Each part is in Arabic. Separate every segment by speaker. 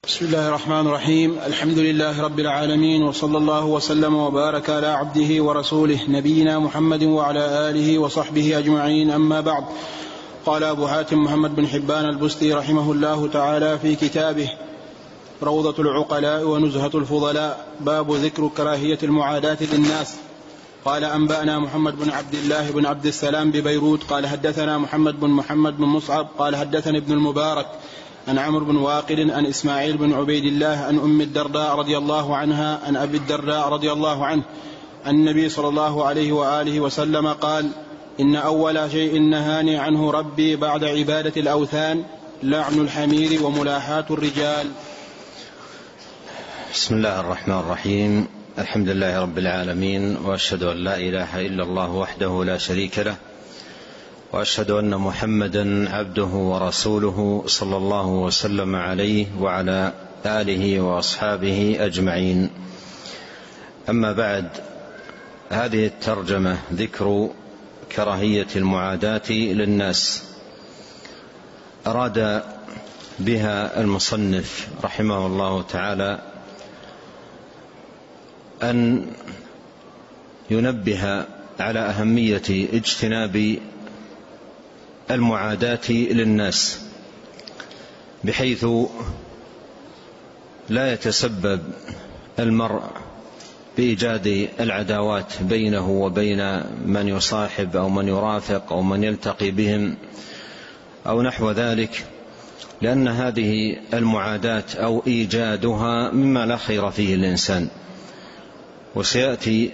Speaker 1: بسم الله الرحمن الرحيم. الحمد لله رب العالمين، وصلى الله وسلم وبارك على عبده ورسوله نبينا محمد وعلى آله وصحبه أجمعين، أما بعد. قال أبو حاتم محمد بن حبان البستي رحمه الله تعالى في كتابه روضة العقلاء ونزهة الفضلاء باب ذكر كراهية المعاداة للناس. قال أنبأنا محمد بن عبد الله بن عبد السلام ببيروت قال حدثنا محمد بن مصعب قال حدثني ابن المبارك عن عمرو بن واقد عن إسماعيل بن عبيد الله عن أم الدرداء رضي الله عنها عن أبي الدرداء رضي الله عنه أن النبي صلى الله عليه وآله وسلم قال: إن أول شيء نهاني عنه ربي بعد عبادة الأوثان لعن الحمير وملاحاة الرجال.
Speaker 2: بسم الله الرحمن الرحيم. الحمد لله رب العالمين، وأشهد أن لا إله إلا الله وحده لا شريك له، وأشهد أن محمدا عبده ورسوله صلى الله وسلم عليه وعلى آله وأصحابه أجمعين. أما بعد، هذه الترجمة ذكر كراهية المعاداة للناس. أراد بها المصنف رحمه الله تعالى أن ينبه على أهمية اجتناب المعاداة للناس، بحيث لا يتسبب المرء بإيجاد العداوات بينه وبين من يصاحب أو من يرافق أو من يلتقي بهم أو نحو ذلك، لأن هذه المعاداة أو إيجادها مما لا خير فيه الإنسان. وسيأتي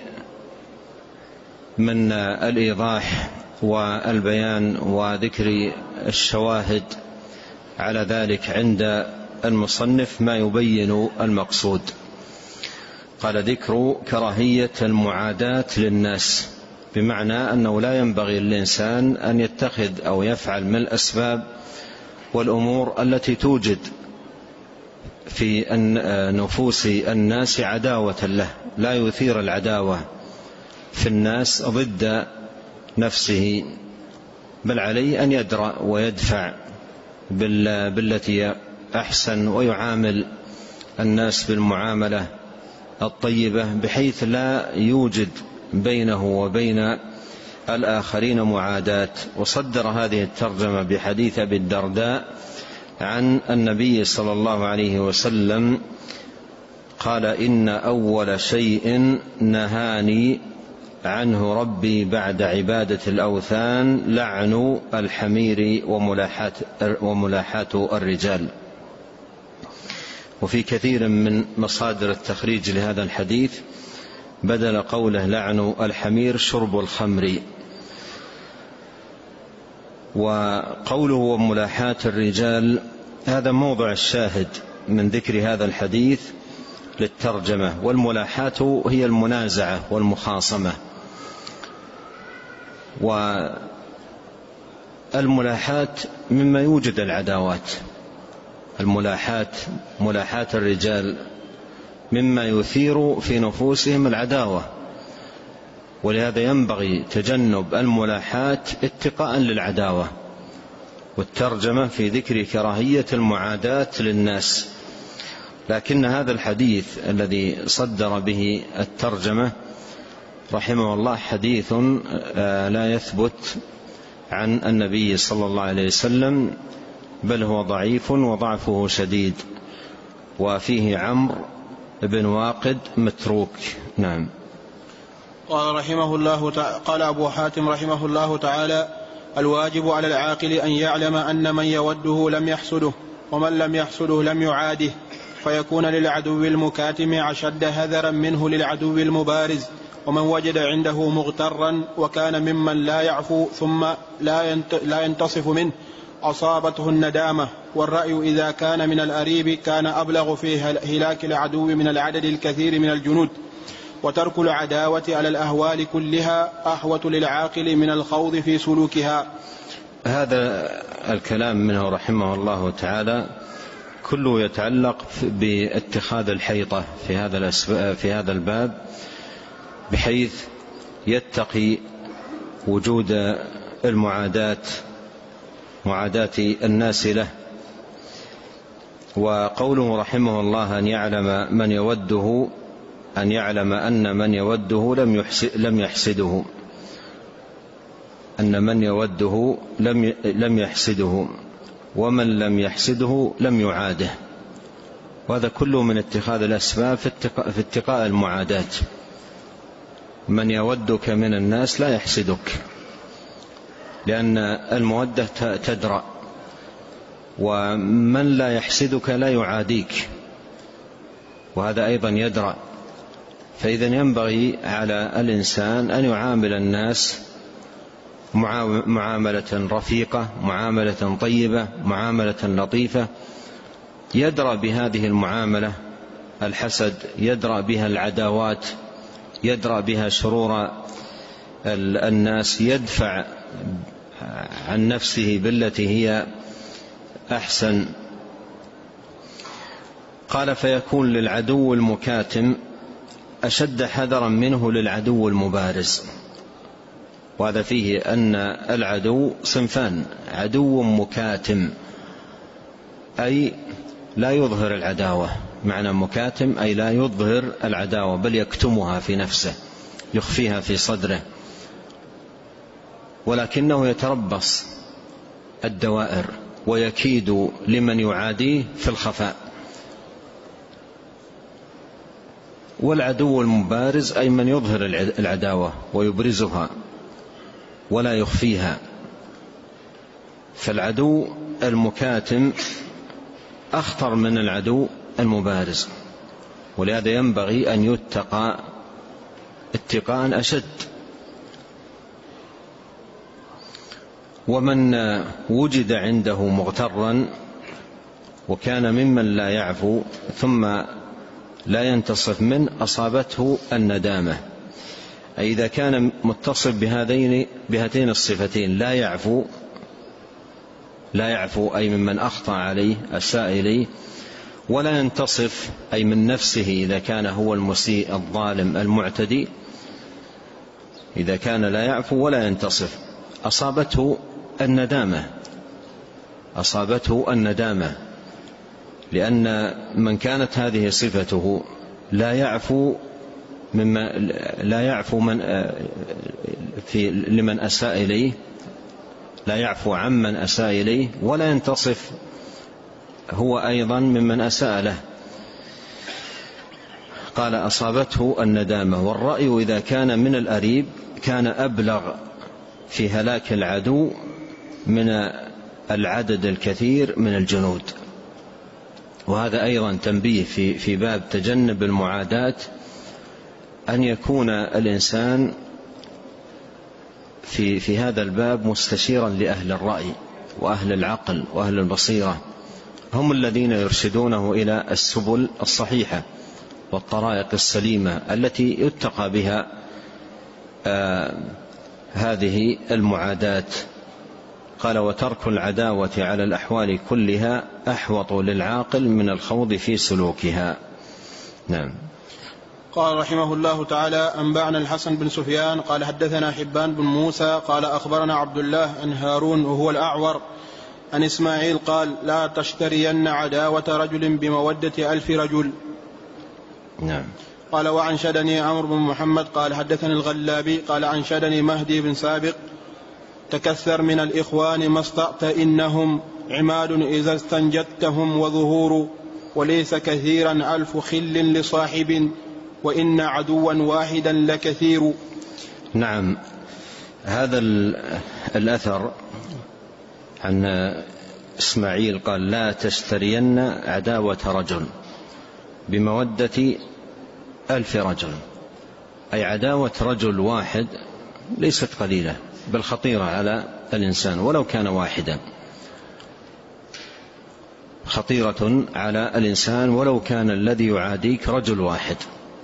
Speaker 2: من الإيضاح والبيان وذكر الشواهد على ذلك عند المصنف ما يبين المقصود. قال: ذكر كراهية المعاداة للناس، بمعنى أنه لا ينبغي للإنسان أن يتخذ أو يفعل من الأسباب والأمور التي توجد في نفوس الناس عداوة له، لا يثير العداوة في الناس ضد نفسه، بل عليه أن يدرأ ويدفع بالتي أحسن، ويعامل الناس بالمعاملة الطيبة، بحيث لا يوجد بينه وبين الآخرين معاداة. وصدر هذه الترجمة بحديث أبي الدرداء عن النبي صلى الله عليه وسلم قال: إن أول شيء نهاني عنه ربي بعد عبادة الأوثان لعن الحمير وملاحاة الرجال. وفي كثير من مصادر التخريج لهذا الحديث بدل قوله لعن الحمير شرب الخمر. وقوله وملاحاة الرجال هذا موضع الشاهد من ذكر هذا الحديث للترجمة. والملاحاة هي المنازعة والمخاصمة، والملاحاة مما يوجد العداوات. ملاحاة الرجال مما يثير في نفوسهم العداوة، ولهذا ينبغي تجنب الملاحاة اتقاء للعداوة. والترجمة في ذكر كراهية المعاداة للناس. لكن هذا الحديث الذي صدر به الترجمة رحمه الله حديث لا يثبت عن النبي صلى الله عليه وسلم، بل هو ضعيف وضعفه شديد، وفيه عمرو بن واقد متروك. نعم.
Speaker 1: قال أبو حاتم رحمه الله تعالى: الواجب على العاقل أن يعلم أن من يوده لم يحسده، ومن لم يحسده لم يعاده، فيكون للعدو المكاتم أشد هذرا منه للعدو المبارز. ومن وجد عنده مغترا وكان ممن لا يعفو ثم لا ينتصف منه أصابته الندامة. والرأي إذا كان من الأريب كان أبلغ في هلاك العدو من العدد الكثير من الجنود. وترك العداوة على الأهوال كلها أحوط للعاقل من الخوض في سلوكها.
Speaker 2: هذا الكلام منه رحمه الله تعالى كله يتعلق باتخاذ الحيطة في هذا الباب، بحيث يتقي وجود معاداة الناس له. وقوله رحمه الله أن يعلم أن من يوده لم يحسده، أن من يوده لم يحسده، ومن لم يحسده لم يعاده. وهذا كله من اتخاذ الأسباب في اتقاء المعاداة. من يودك من الناس لا يحسدك، لأن المودة تدرأ، ومن لا يحسدك لا يعاديك، وهذا أيضا يدرأ. فإذا ينبغي على الإنسان أن يعامل الناس معاملة رفيقة، معاملة طيبة، معاملة لطيفة، يدرأ بهذه المعاملة الحسد، يدرأ بها العداوات، يدرأ بها شرور الناس، يدفع عن نفسه بالتي هي أحسن. قال: فيكون للعدو المكاتم أشد حذرا منه للعدو المبارز. وهذا فيه أن العدو صنفان: عدو مكاتم أي لا يظهر العداوة، معنى مكاتم أي لا يظهر العداوة بل يكتمها في نفسه، يخفيها في صدره، ولكنه يتربص الدوائر ويكيد لمن يعاديه في الخفاء. والعدو المبارز أي من يظهر العداوة ويبرزها ولا يخفيها. فالعدو المكاتم أخطر من العدو المبارز، ولهذا ينبغي أن يتقى اتقاء أشد. ومن وجد عنده مغترا وكان ممن لا يعفو ثم لا ينتصف منه أصابته الندامة. أي إذا كان متصف بهاتين الصفتين، لا يعفو أي ممن أخطأ عليه أساء إليه، ولا ينتصف أي من نفسه إذا كان هو المسيء الظالم المعتدي، إذا كان لا يعفو ولا ينتصف أصابته الندامة، لأن من كانت هذه صفته لا يعفو لمن أساء إليه، لا يعفو عمن أساء إليه، ولا ينتصف هو أيضا ممن أساء له. قال: أصابته الندامة. والرأي إذا كان من الأريب كان أبلغ في هلاك العدو من العدد الكثير من الجنود. وهذا أيضا تنبيه في باب تجنب المعاداة، أن يكون الإنسان في هذا الباب مستشيرا لأهل الرأي وأهل العقل وأهل البصيرة، هم الذين يرشدونه إلى السبل الصحيحة والطرائق السليمة التي يتقى بها هذه المعاداة. قال: وترك العداوة على الأحوال كلها أحوط للعاقل من الخوض في سلوكها. نعم.
Speaker 1: قال رحمه الله تعالى: أنبأنا الحسن بن سفيان قال حدثنا حبان بن موسى قال أخبرنا عبد الله عن هارون وهو الأعور عن إسماعيل قال: لا تشترين عداوة رجل بمودة 1000 رجل.
Speaker 2: نعم.
Speaker 1: قال: وعنشدني عمرو بن محمد قال حدثني الغلابي قال عنشدني مهدي بن سابق: تكثر من الإخوان ما استطعت، إنهم عماد إذا استنجدتهم وظهور، وليس كثيرا 1000 خل لصاحب، وإن عدوا واحدا لكثير.
Speaker 2: نعم. هذا الأثر عن إسماعيل قال: لا تشترين عداوة رجل بمودة 1000 رجل، أي عداوة رجل واحد ليست قليلة بل خطيرة على الإنسان ولو كان واحدا، خطيرة على الإنسان ولو كان الذي يعاديك رجل واحد.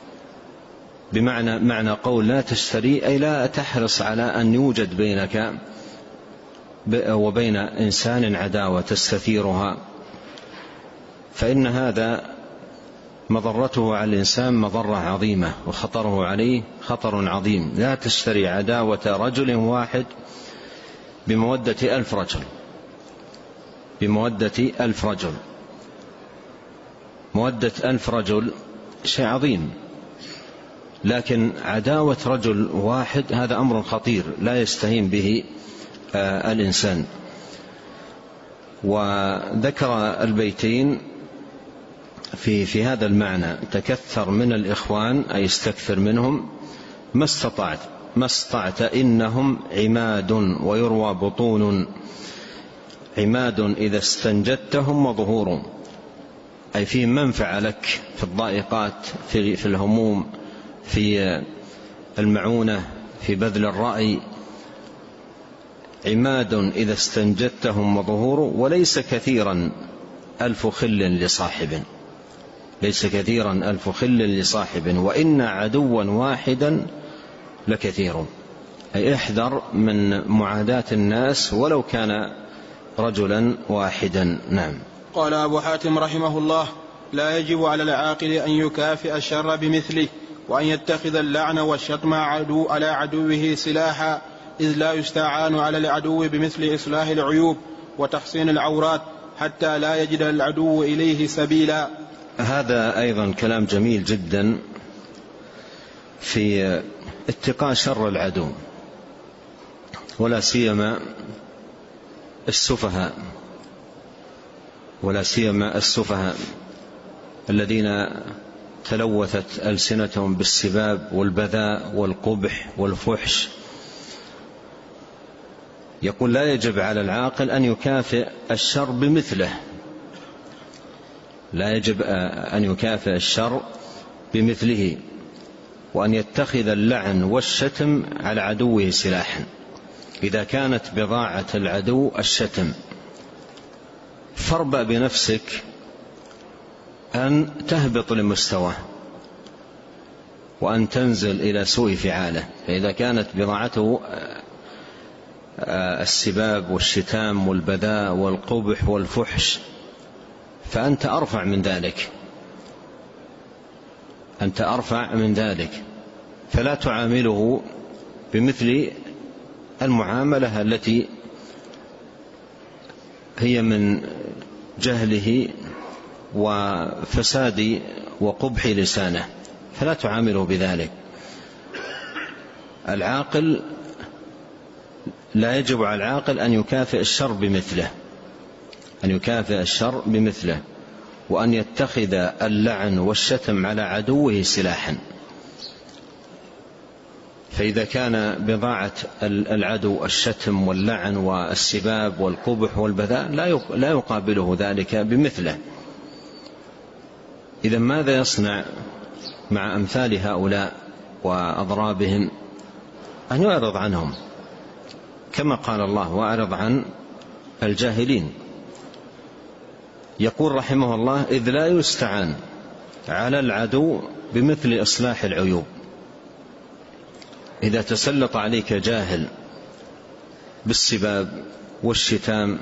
Speaker 2: معنى قول لا تشتري أي لا تحرص على أن يوجد بينك وبين إنسان عداوة تستثيرها، فإن هذا مضرته على الإنسان مضرة عظيمة وخطره عليه خطر عظيم. لا تشتري عداوة رجل واحد بمودة 1000 رجل، بمودة 1000 رجل. مودة 1000 رجل شيء عظيم، لكن عداوة رجل واحد هذا أمر خطير لا يستهين به الإنسان. وذكر البيتين في هذا المعنى: تكثر من الإخوان أي استكثر منهم ما استطعت إنهم عماد، ويروى بطون عماد إذا استنجدتهم وظهور، أي في منفعة لك في الضائقات، في الهموم، في المعونة، في بذل الرأي. عماد إذا استنجدتهم وظهور، وليس كثيرا 1000 خل لصاحب، ليس كثيرا 1000 خل لصاحب، وإن عدوا واحدا لكثير، أي احذر من معاداة الناس ولو كان رجلا واحدا. نعم.
Speaker 1: قال أبو حاتم رحمه الله: لا يجب على العاقل أن يكافئ الشر بمثله، وأن يتخذ اللعن والشتم على عدوه سلاحا، إذ لا يستعان على العدو بمثل إصلاح العيوب وتحصين العورات حتى لا يجد العدو إليه سبيلا.
Speaker 2: هذا أيضا كلام جميل جدا في اتقاء شر العدو، ولا سيما السفهاء الذين تلوثت ألسنتهم بالسباب والبذاء والقبح والفحش. يقول: لا يجب على العاقل أن يكافئ الشر بمثله، لا يجب أن يكافئ الشر بمثله، وأن يتخذ اللعن والشتم على عدوه سلاحا. إذا كانت بضاعة العدو الشتم، فاربأ بنفسك أن تهبط لمستواه وأن تنزل إلى سوء فعاله. فإذا كانت بضاعته السباب والشتام والبذاء والقبح والفحش، فأنت أرفع من ذلك، فلا تعامله بمثل المعاملة التي هي من جهله وفساد وقبح لسانه، فلا تعامله بذلك. العاقل لا يجب على العاقل أن يكافئ الشر بمثله، وأن يتخذ اللعن والشتم على عدوه سلاحا. فإذا كان بضاعة العدو الشتم واللعن والسباب والقبح والبذاء، لا يقابله ذلك بمثله. إذا ماذا يصنع مع أمثال هؤلاء وأضرابهم؟ أن يعرض عنهم، كما قال الله: وأعرض عن الجاهلين. يقول رحمه الله: إذ لا يستعان على العدو بمثل إصلاح العيوب. إذا تسلط عليك جاهل بالسباب والشتام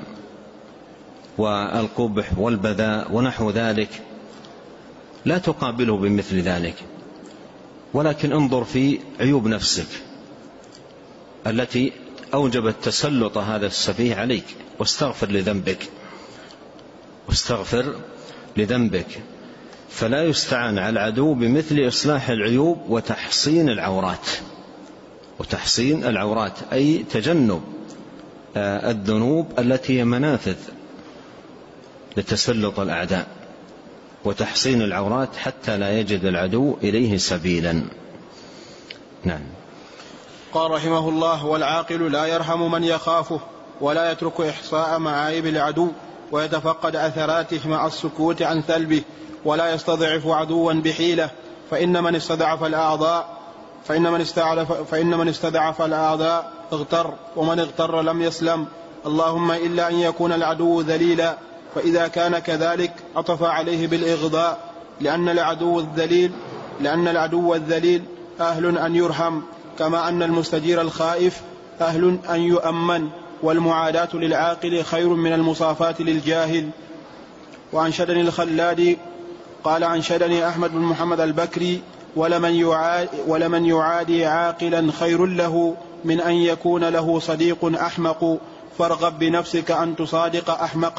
Speaker 2: والقبح والبذاء ونحو ذلك، لا تقابله بمثل ذلك، ولكن انظر في عيوب نفسك التي أوجبت تسلط هذا السفيه عليك، واستغفر لذنبك. فلا يستعان على العدو بمثل إصلاح العيوب وتحصين العورات، أي تجنب الذنوب التي هي منافذ لتسلط الأعداء، وتحصين العورات حتى لا يجد العدو إليه سبيلا. نعم.
Speaker 1: قال رحمه الله: والعاقل لا يرحم من يخافه، ولا يترك إحصاء معايب العدو، ويتفقد أثراته مع السكوت عن ثلبه، ولا يستضعف عدوا بحيلة، فإن من استضعف الأعداء اغتر، ومن اغتر لم يسلم، اللهم إلا أن يكون العدو ذليلا، فإذا كان كذلك عطف عليه بالإغضاء، لأن العدو الذليل أهل أن يرحم، كما أن المستجير الخائف أهل أن يؤمن، والمعاداة للعاقل خير من المصافاة للجاهل. وأنشدني الخلادي قال: أنشدني أحمد بن محمد البكري: ولمن يعادي عاقلا خير له من أن يكون له صديق أحمق، فارغب بنفسك أن تصادق أحمقا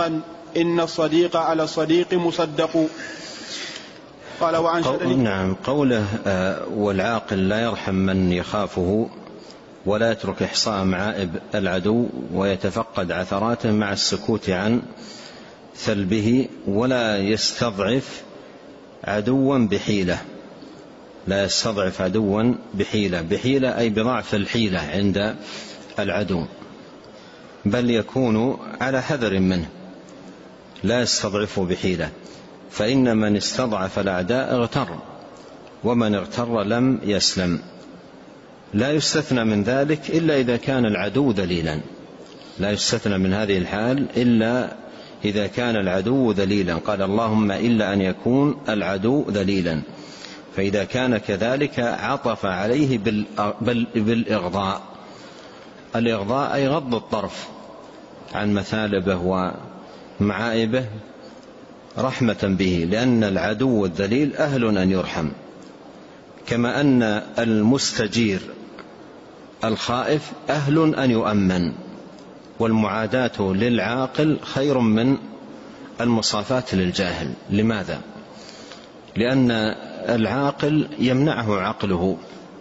Speaker 1: إن الصديق على الصديق مصدق. قال وعن شدني.
Speaker 2: نعم، قوله والعاقل لا يرحم من يخافه ولا يترك إحصاء معائب العدو ويتفقد عثراته مع السكوت عن ثلبه ولا يستضعف عدوا بحيلة. لا يستضعف عدوا بحيلة، بحيلة أي بضعف الحيلة عند العدو، بل يكون على حذر منه، لا يستضعف بحيلة، فإن من استضعف الأعداء اغتر، ومن اغتر لم يسلم. لا يستثنى من ذلك إلا إذا كان العدو ذليلا، لا يستثنى من هذه الحال إلا إذا كان العدو ذليلا. قال اللهم إلا أن يكون العدو ذليلا، فإذا كان كذلك عطف عليه بالإغضاء. الإغضاء أي غض الطرف عن مثالبه ومعائبه رحمة به، لأن العدو الذليل أهل أن يرحم، كما أن المستجير الخائف أهل أن يؤمن. والمعاداة للعاقل خير من المصافاة للجاهل. لماذا؟ لأن العاقل يمنعه عقله،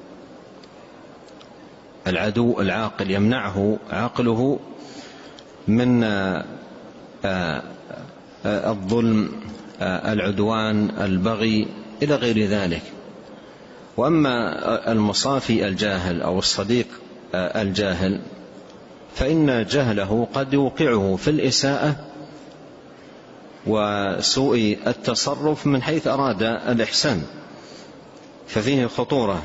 Speaker 2: العدو العاقل يمنعه عقله من الظلم، العدوان، البغي إلى غير ذلك. وأما المصافي الجاهل أو الصديق الجاهل فإن جهله قد يوقعه في الإساءة وسوء التصرف من حيث أراد الإحسان، ففيه خطورة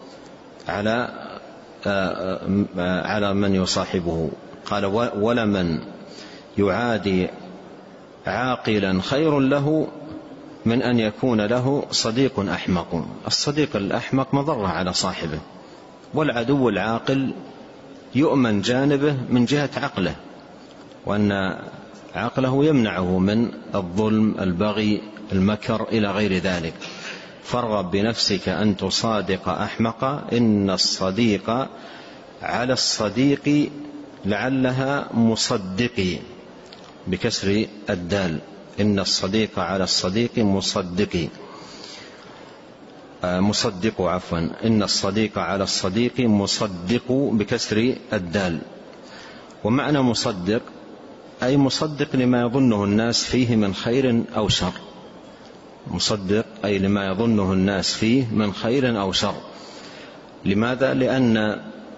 Speaker 2: على من يصاحبه. قال ولمن يعادي عاقلا خير له من أن يكون له صديق أحمق. الصديق الأحمق مضرة على صاحبه، والعدو العاقل يؤمن جانبه من جهة عقله، وأن عقله يمنعه من الظلم، البغي، المكر إلى غير ذلك. فارغب بنفسك أن تصادق أحمق، إن الصديق على الصديق لعلها مصدقي، بكسر الدال، إن الصديق على الصديق مصدق عفوا، إن الصديق على الصديق مصدق بكسر الدال. ومعنى مصدق أي مصدق لما يظنه الناس فيه من خير أو شر، مصدق أي لما يظنه الناس فيه من خير أو شر. لماذا؟ لأن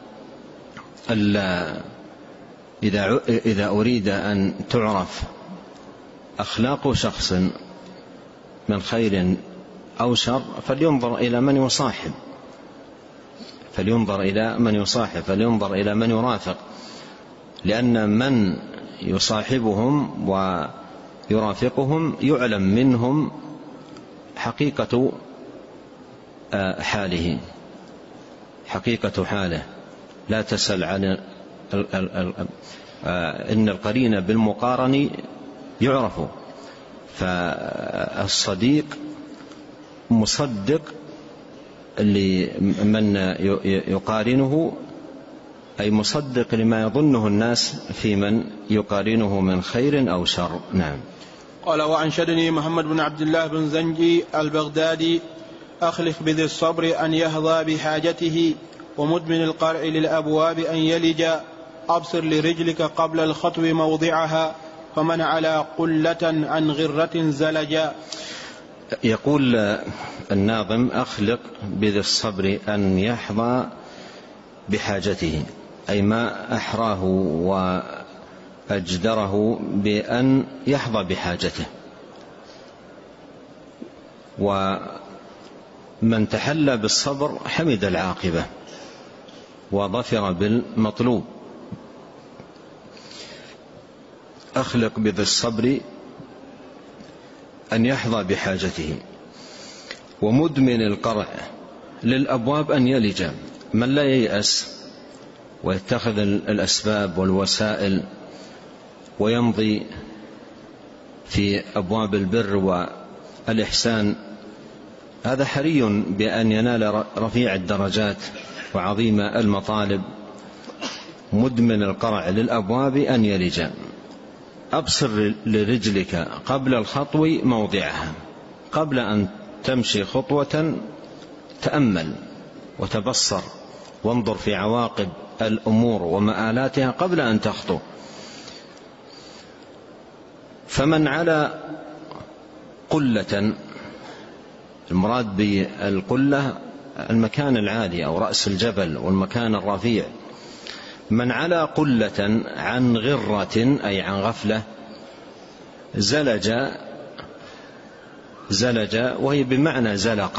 Speaker 2: إذا أريد أن تعرف أخلاق شخص من خير أو شر فلينظر إلى من يصاحب، فلينظر إلى من يرافق، لأن من يصاحبهم ويرافقهم يعلم منهم حقيقة حاله. لا تسأل عن إن القرين بالمقارن يعرف. فالصديق مصدق لمن يقارنه، أي مصدق لما يظنه الناس في من يقارنه من خير أو شر. نعم.
Speaker 1: قال وعن شدني محمد بن عبد الله بن زنجي البغدادي أخلف بذي الصبر أن يهضى بحاجته، ومدمن القرع للأبواب أن يلج، أبصر لرجلك قبل الخطو موضعها، فمن على قلة عن غرة زلجا.
Speaker 2: يقول الناظم أخلق بذي الصبر أن يحظى بحاجته، أي ما أحراه وأجدره بأن يحظى بحاجته. ومن تحلى بالصبر حمد العاقبة وظفر بالمطلوب. أخلق بذي الصبر أن يحظى بحاجته، ومدمن القرع للأبواب أن يلج. من لا ييأس ويتخذ الأسباب والوسائل ويمضي في أبواب البر والإحسان، هذا حري بأن ينال رفيع الدرجات وعظيم المطالب. مدمن القرع للأبواب أن يلج، أبصر لرجلك قبل الخطو موضعها، قبل أن تمشي خطوة تأمل وتبصر وانظر في عواقب الأمور ومآلاتها قبل أن تخطو. فمن على قلة، المراد بالقلة المكان العالي أو رأس الجبل والمكان الرفيع، من على قلة عن غرة أي عن غفلة زلج وهي بمعنى زلق،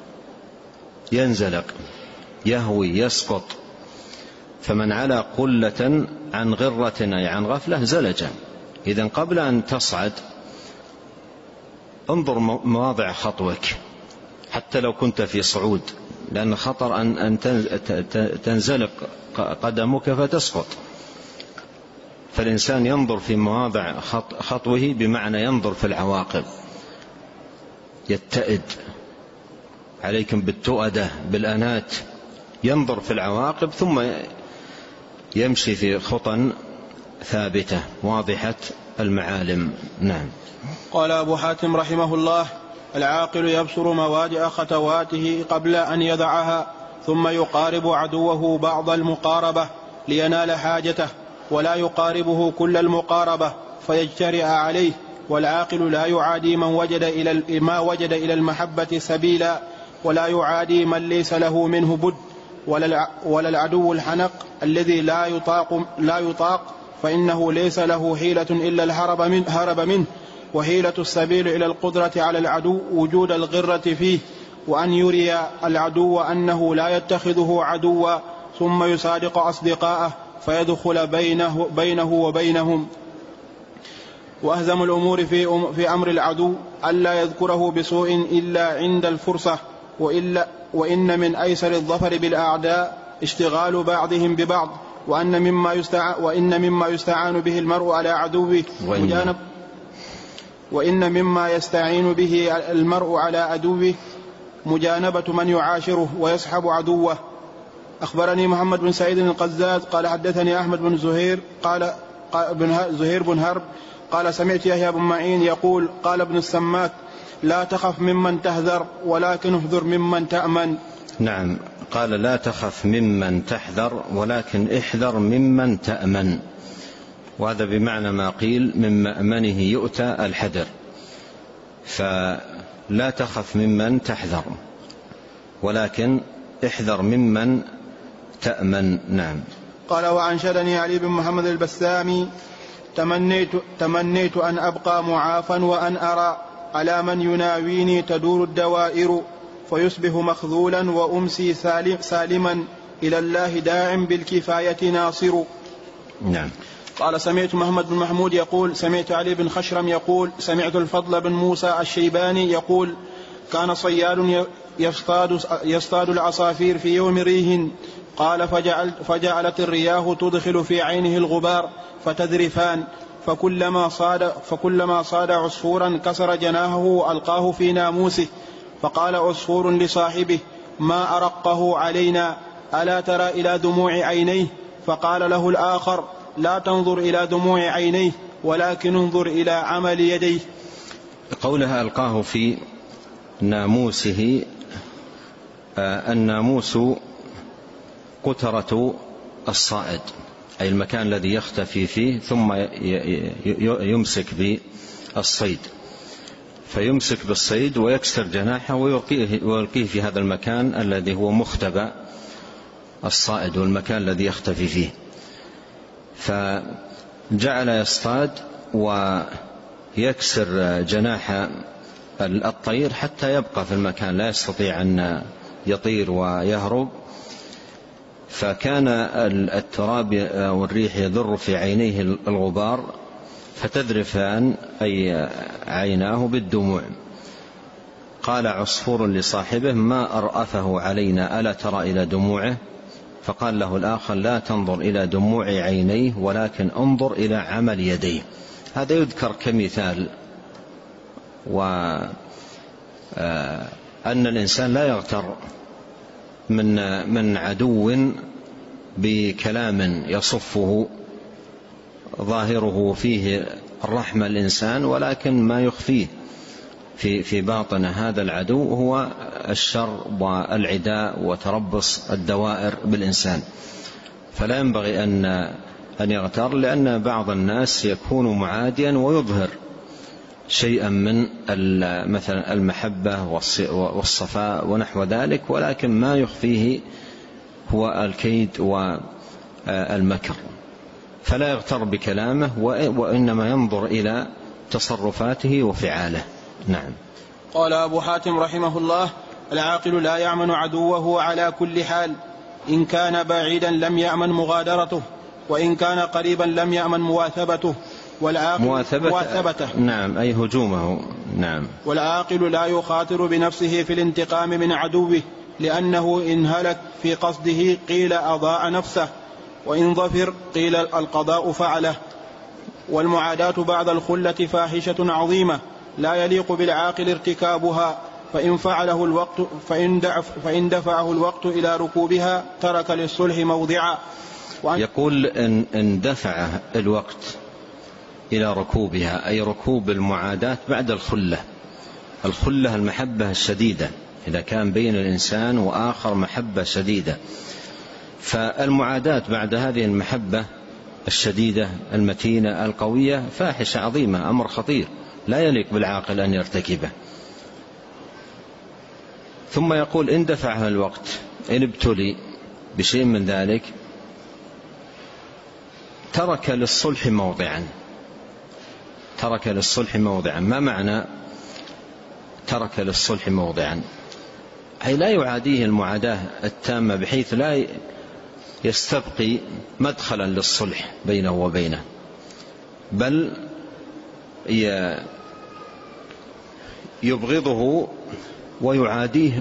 Speaker 2: ينزلق يهوي يسقط. فمن على قلة عن غرة أي عن غفلة زلج. إذن قبل أن تصعد انظر مواضع خطوك حتى لو كنت في صعود، لأن خطر أن تنزلق قدمك فتسقط. فالإنسان ينظر في مواضع خطوه بمعنى ينظر في العواقب، يتئد، عليكم بالتؤدة بالأنات، ينظر في العواقب ثم يمشي في خطى ثابتة واضحة المعالم. نعم.
Speaker 1: قال أبو حاتم رحمه الله: العاقل يبصر مواجع خطواته قبل أن يضعها، ثم يقارب عدوه بعض المقاربة لينال حاجته، ولا يقاربه كل المقاربة فيجترئ عليه. والعاقل لا يعادي ما وجد إلى المحبة سبيلا، ولا يعادي من ليس له منه بد، ولا العدو الحنق الذي لا يطاق فإنه ليس له حيلة إلا الهرب منه. وحيلة السبيل إلى القدرة على العدو وجود الغرة فيه، وأن يري العدو أنه لا يتخذه عدوا، ثم يصادق أصدقاءه فيدخل بينه وبينهم. وأهزم الأمور في أمر العدو ألا يذكره بسوء إلا عند الفرصة، وإن من أيسر الظفر بالأعداء اشتغال بعضهم ببعض، وإن مما يستعان به المرء على عدوه مجانبة من يعاشره ويصحب عدوه. أخبرني محمد بن سعيد القزاز قال حدثني أحمد بن زهير زهير بن هرب قال سمعت يحيى بن معين يقول قال ابن السماك: لا تخف ممن تحذر ولكن احذر ممن تأمن.
Speaker 2: نعم، قال لا تخف ممن تحذر ولكن احذر ممن تأمن، وهذا بمعنى ما قيل من مأمنه يؤتى الحذر. فلا تخف ممن تحذر ولكن احذر ممن تأمن. نعم.
Speaker 1: قال وأنشدني علي بن محمد البسامي: تمنيت أن أبقى معافا وأن أرى على من يناويني تدور الدوائر، فيصبح مخذولا وأمسي سالما إلى الله داع بالكفاية ناصر.
Speaker 2: نعم.
Speaker 1: قال سمعت محمد بن محمود يقول سمعت علي بن خشرم يقول سمعت الفضل بن موسى الشيباني يقول: كان صياد يصطاد العصافير في يوم ريه، قال فجعلت الرياح تدخل في عينه الغبار فتذرفان، فكلما صاد عصفورا كسر جناحه وألقاه في ناموسه، فقال عصفور لصاحبه: ما أرقه علينا، ألا ترى إلى دموع عينيه؟ فقال له الآخر: لا تنظر إلى دموع عينيه ولكن انظر إلى عمل يديه.
Speaker 2: قولها ألقاه في ناموسه، الناموس قترة الصائد، أي المكان الذي يختفي فيه ثم يمسك بالصيد، فيمسك بالصيد ويكسر جناحه ويلقيه في هذا المكان الذي هو مختبأ الصائد والمكان الذي يختفي فيه. فجعل يصطاد ويكسر جناح الطير حتى يبقى في المكان، لا يستطيع أن يطير ويهرب. فكان التراب والريح يذر في عينيه الغبار فتذرفان أي عيناه بالدموع. قال عصفور لصاحبه: ما أرأفه علينا، ألا ترى إلى دموعه؟ فقال له الآخر: لا تنظر إلى دموع عينيه ولكن انظر إلى عمل يديه. هذا يذكر كمثال، وأن الإنسان لا يغتر من عدو بكلام يصفه ظاهره فيه الرحمة الإنسان، ولكن ما يخفيه في باطن هذا العدو هو الشر والعداء وتربص الدوائر بالإنسان. فلا ينبغي أن يغتر، لأن بعض الناس يكون معاديا ويظهر شيئا من مثلا المحبة والصفاء ونحو ذلك، ولكن ما يخفيه هو الكيد والمكر، فلا يغتر بكلامه وإنما ينظر إلى تصرفاته وفعاله. نعم.
Speaker 1: قال أبو حاتم رحمه الله: العاقل لا يأمن عدوه على كل حال، إن كان بعيدا لم يأمن مغادرته، وإن كان قريبا لم يأمن مواثبته.
Speaker 2: مواثبته. نعم، أي هجومه. نعم.
Speaker 1: والعاقل لا يخاطر بنفسه في الانتقام من عدوه، لأنه إن هلك في قصده قيل أضاع نفسه، وإن ظفر قيل القضاء فعله. والمعاداة بعد الخلة فاحشة عظيمة لا يليق بالعاقل ارتكابها، فإن دفعه الوقت إلى ركوبها ترك للصلح موضعا.
Speaker 2: يقول إن دفع الوقت إلى ركوبها، أي ركوب المعاداة بعد الخلة المحبة الشديدة، إذا كان بين الإنسان وآخر محبة شديدة، فالمعاداة بعد هذه المحبة الشديدة المتينة القوية فاحشة عظيمة، أمر خطير لا يليق بالعاقل أن يرتكبه. ثم يقول: إن دفعها الوقت، إن ابتلي بشيء من ذلك ترك للصلح موضعا. ما معنى ترك للصلح موضعا؟ أي لا يعاديه المعاداة التامة بحيث لا يستبقي مدخلا للصلح بينه وبينه، بل يبغضه ويعاديه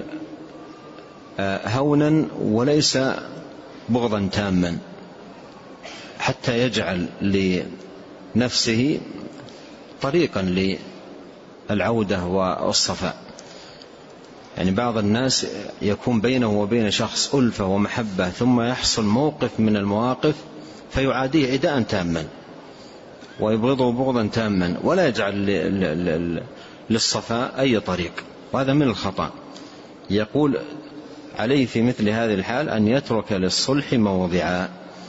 Speaker 2: هونا وليس بغضا تاما، حتى يجعل لنفسه طريقا للعودة والصفاء. يعني بعض الناس يكون بينه وبين شخص ألفة ومحبة، ثم يحصل موقف من المواقف فيعاديه عداء تاما ويبغضه بغضا تاما، ولا يجعل للصفاء أي طريق، وهذا من الخطأ. يقول: عليه في مثل هذه الحال أن يترك للصلح موضعا.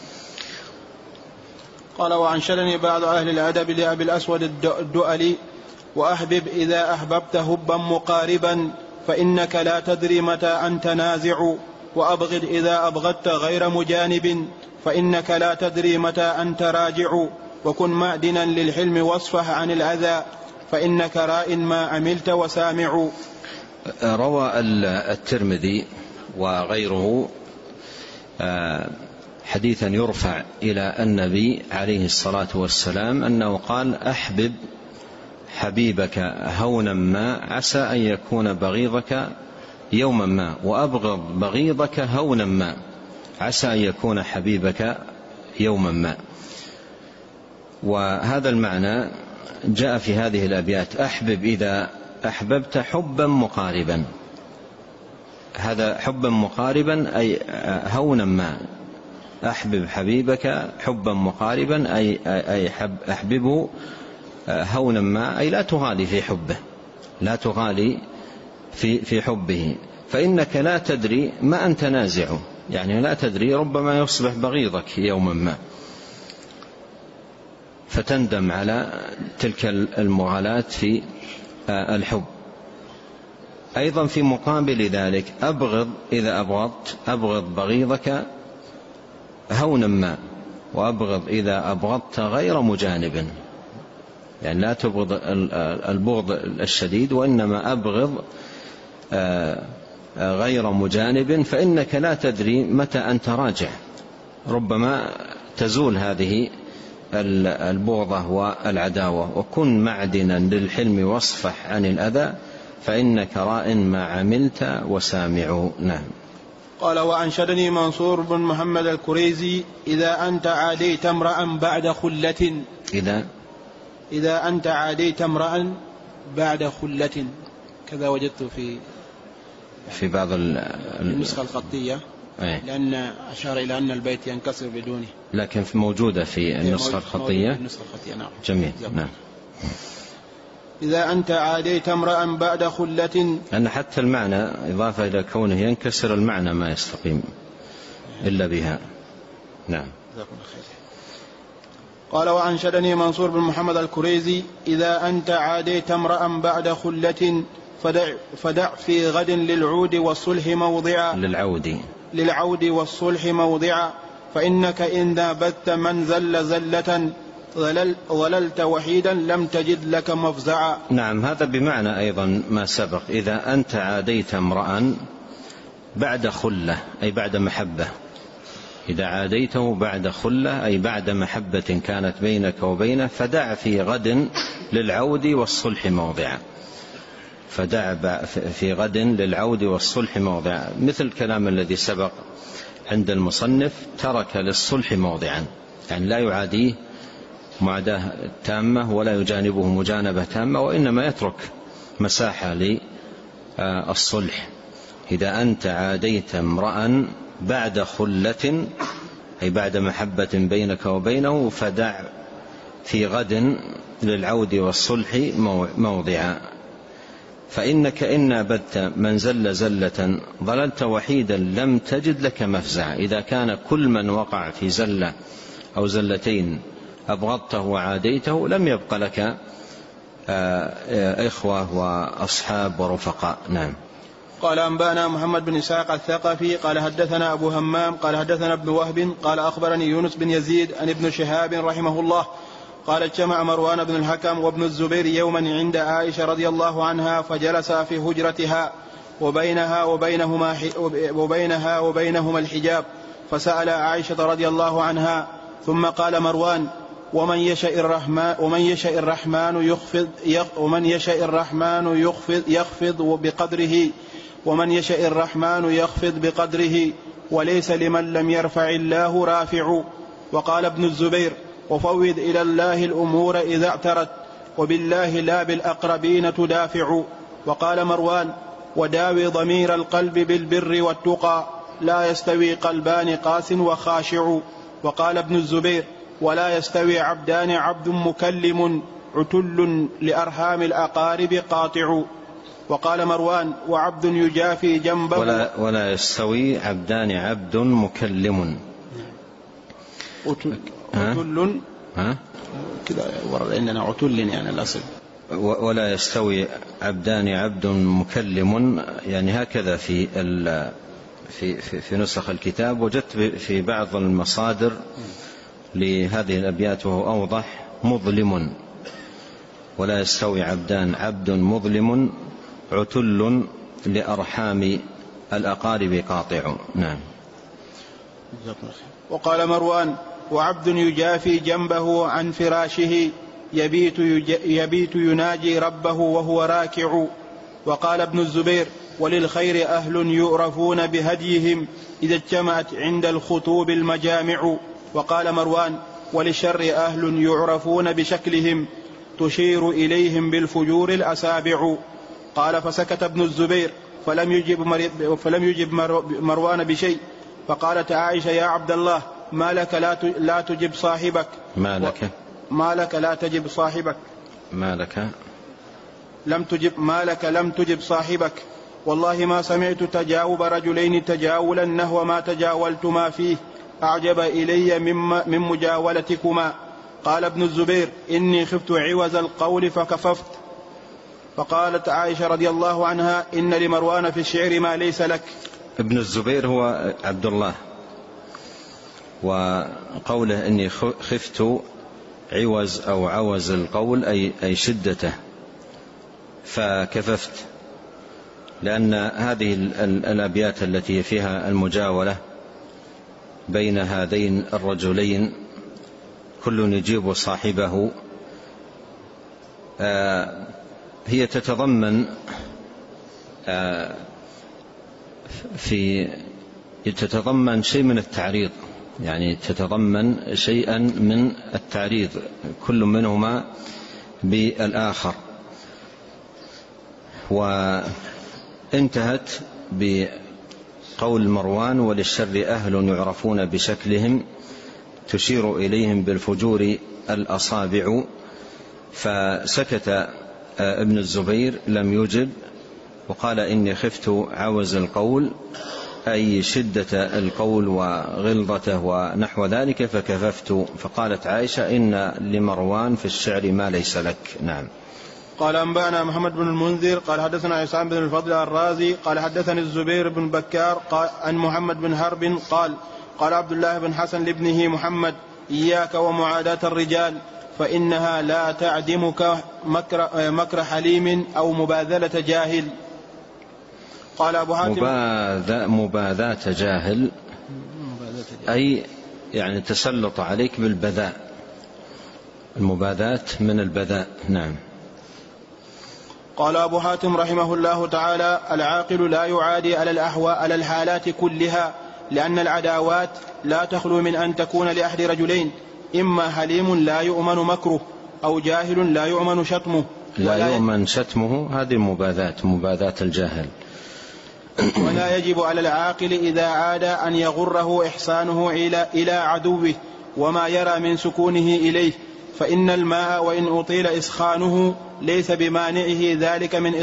Speaker 1: قال: وأنشدني بعض أهل الأدب لأبي الأسود الدؤلي: وأحبب إذا أحببت هبا مقاربا، فإنك لا تدري متى أن تنازع، وأبغض إذا أبغضت غير مجانب، فإنك لا تدري متى أن تراجع، وكن معدنا للحلم واصفح عن الأذى، فإنك راء ما عملت وسامع.
Speaker 2: روى الترمذي وغيره حديثا يرفع إلى النبي عليه الصلاة والسلام أنه قال: أحبب حبيبك هونا ما عسى أن يكون بغيضك يوما ما، وأبغض بغيضك هونا ما عسى أن يكون حبيبك يوما ما. وهذا المعنى جاء في هذه الأبيات: أحبب إذا أحببت حبا مقاربا. هذا حبا مقاربا أي هونا ما، أحبب حبيبك حبا مقاربا أي أحببه هونا ما، أي لا تغالي في حبه، لا تغالي في حبه، فإنك لا تدري ما أنت نازعه، يعني لا تدري، ربما يصبح بغيضك يوما ما فتندم على تلك المغالاة في الحب. أيضا في مقابل ذلك: أبغض إذا أبغضت، أبغض بغيضك هونا ما، وأبغض إذا أبغضت غير مجانب، يعني لا تبغض البغض الشديد، وإنما أبغض غير مجانب، فإنك لا تدري متى أن تراجع، ربما تزول هذه البغضة والعداوة. وكن معدنا للحلم واصفح عن الأذى، فإنك راء ما عملت وسامع. نعم.
Speaker 1: قال: وأنشدني منصور بن محمد الكريزي: إذا أنت عاديت امرأ بعد خلة، إذا أنت عاديت امرأ بعد خلة، كذا وجدت في بعض النسخة الخطية، لأن أشار إلى أن البيت ينكسر بدونه،
Speaker 2: لكن موجودة في النسخة الخطية.
Speaker 1: نعم.
Speaker 2: جميل. نعم.
Speaker 1: إذا أنت عاديت امرأ بعد خلة.
Speaker 2: أن حتى المعنى إضافة إلى كونه ينكسر المعنى ما يستقيم إلا بها. نعم.
Speaker 1: قال وأنشدني منصور بن محمد الكريزي: إذا أنت عاديت امرأ بعد خلة فدع في غد للعود والصلح موضعا. للعود والصلح موضعا، فإنك إن نابذت من زل زلة ظللت وحيدا لم تجد لك مفزعا.
Speaker 2: نعم، هذا بمعنى أيضا ما سبق. إذا أنت عاديت امرأ بعد خلة أي بعد محبة، إذا عاديته بعد خلة أي بعد محبة كانت بينك وبينه، فدع في غد للعود والصلح موضعا. فدع في غد للعود والصلح موضعا، مثل الكلام الذي سبق عند المصنف: ترك للصلح موضعا، يعني لا يعاديه معاداة تامة ولا يجانبه مجانبة تامة، وإنما يترك مساحة للصلح. إذا أنت عاديت امرأ بعد خلة أي بعد محبة بينك وبينه، فدع في غد للعود والصلح موضعا، فإنك إن نابذت من زل زلة ظللت وحيدا لم تجد لك مفزعا. إذا كان كل من وقع في زلة أو زلتين أبغضته وعاديته لم يبق لك إخوة وأصحاب ورفقاء. نعم.
Speaker 1: قال أنبأنا محمد بن إسحاق الثقفي قال حدثنا أبو همام قال حدثنا ابن وهب قال أخبرني يونس بن يزيد عن ابن شهاب رحمه الله قال: اجتمع مروان بن الحكم وابن الزبير يوما عند عائشة رضي الله عنها، فجلسا في هجرتها وبينها وبينهما الحجاب، فسأل عائشة رضي الله عنها، ثم قال مروان: ومن يشاء الرحمن يخفض بقدره، ومن يشاء الرحمن يخفض بقدره، وليس لمن لم يرفع الله رافع. وقال ابن الزبير: وفوض إلى الله الأمور إذا اعترت، وبالله لا بالأقربين تدافع. وقال مروان: وداوي ضمير القلب بالبر والتقى، لا يستوي قلبان قاس وخاشع. وقال ابن الزبير: ولا يستوي عبدان عبد مكلم، عتل لأرحام الأقارب قاطع. وقال مروان: وعبد يجافي جنبه
Speaker 2: ولا يستوي عبدان عبد مكلم،
Speaker 1: عتل كذا ورد عندنا عتل يعني الأصل.
Speaker 2: ولا يستوي عبدان عبد مكلم، يعني هكذا في نسخ الكتاب. وجدت في بعض المصادر لهذه الأبيات وهو أوضح: مظلم. ولا يستوي عبدان عبد مظلم، عتل لأرحام الأقارب قاطع. نعم.
Speaker 1: وقال مروان: وعبد يجافي جنبه عن فراشه، يبيت يناجي ربه وهو راكع. وقال ابن الزبير: وللخير أهل يعرفون بهديهم، إذا اجتمعت عند الخطوب المجامع. وقال مروان: وللشر أهل يعرفون بشكلهم، تشير إليهم بالفجور الأسابع. قال: فسكت ابن الزبير فلم يجب مروان بشيء. فقالت عائشة: يا عبد الله، ما لك لا تجب صاحبك. ما لك لم تجب صاحبك. والله ما سمعت تجاوب رجلين تجاولا نحو ما تجاولتما فيه أعجب إلي من مجاولتكما. قال ابن الزبير: إني خفت عوز القول فكففت. فقالت عائشة رضي الله عنها: إن لمروان في الشعر ما ليس لك.
Speaker 2: ابن الزبير هو عبد الله، وقوله إني خفت عوز أو عوز القول أي شدته فكففت، لأن هذه الأبيات التي فيها المجاولة بين هذين الرجلين كل يجيب صاحبه هي تتضمن شيء من التعريض، يعني تتضمن شيئا من التعريض كل منهما بالآخر. وانتهت بقول مروان: وللشر أهل يعرفون بشكلهم، تشير إليهم بالفجور الأصابع. فسكت ابن الزبير لم يجب، وقال إني خفت عوز القول، أي شدة القول وغلظته ونحو ذلك، فكففت. فقالت عائشة إن لمروان في الشعر ما ليس لك. نعم.
Speaker 1: قال أنبأنا محمد بن المنذر قال حدثنا عصام بن الفضل الرازي قال حدثني الزبير بن بكار عن محمد بن حرب قال عبد الله بن حسن لابنه محمد: إياك ومعاداة الرجال، فإنها لا تعدمك مكر حليم أو مباذلة جاهل. قال أبو حاتم:
Speaker 2: مباذاة جاهل أي يعني تسلط عليك بالبذاء، المباذاة من البذاء. نعم.
Speaker 1: قال أبو حاتم رحمه الله تعالى: العاقل لا يعادي على الحالات كلها، لأن العداوات لا تخلو من أن تكون لأحد رجلين: إما حليم لا يؤمن مكره، أو جاهل لا يؤمن شتمه.
Speaker 2: لا يؤمن شتمه، هذه مباذاة الجاهل.
Speaker 1: ولا يجب على العاقل إذا عاد أن يغره إحسانه إلى عدوه وما يرى من سكونه إليه، فإن الماء وإن أطيل إسخانه ليس بمانعه ذلك من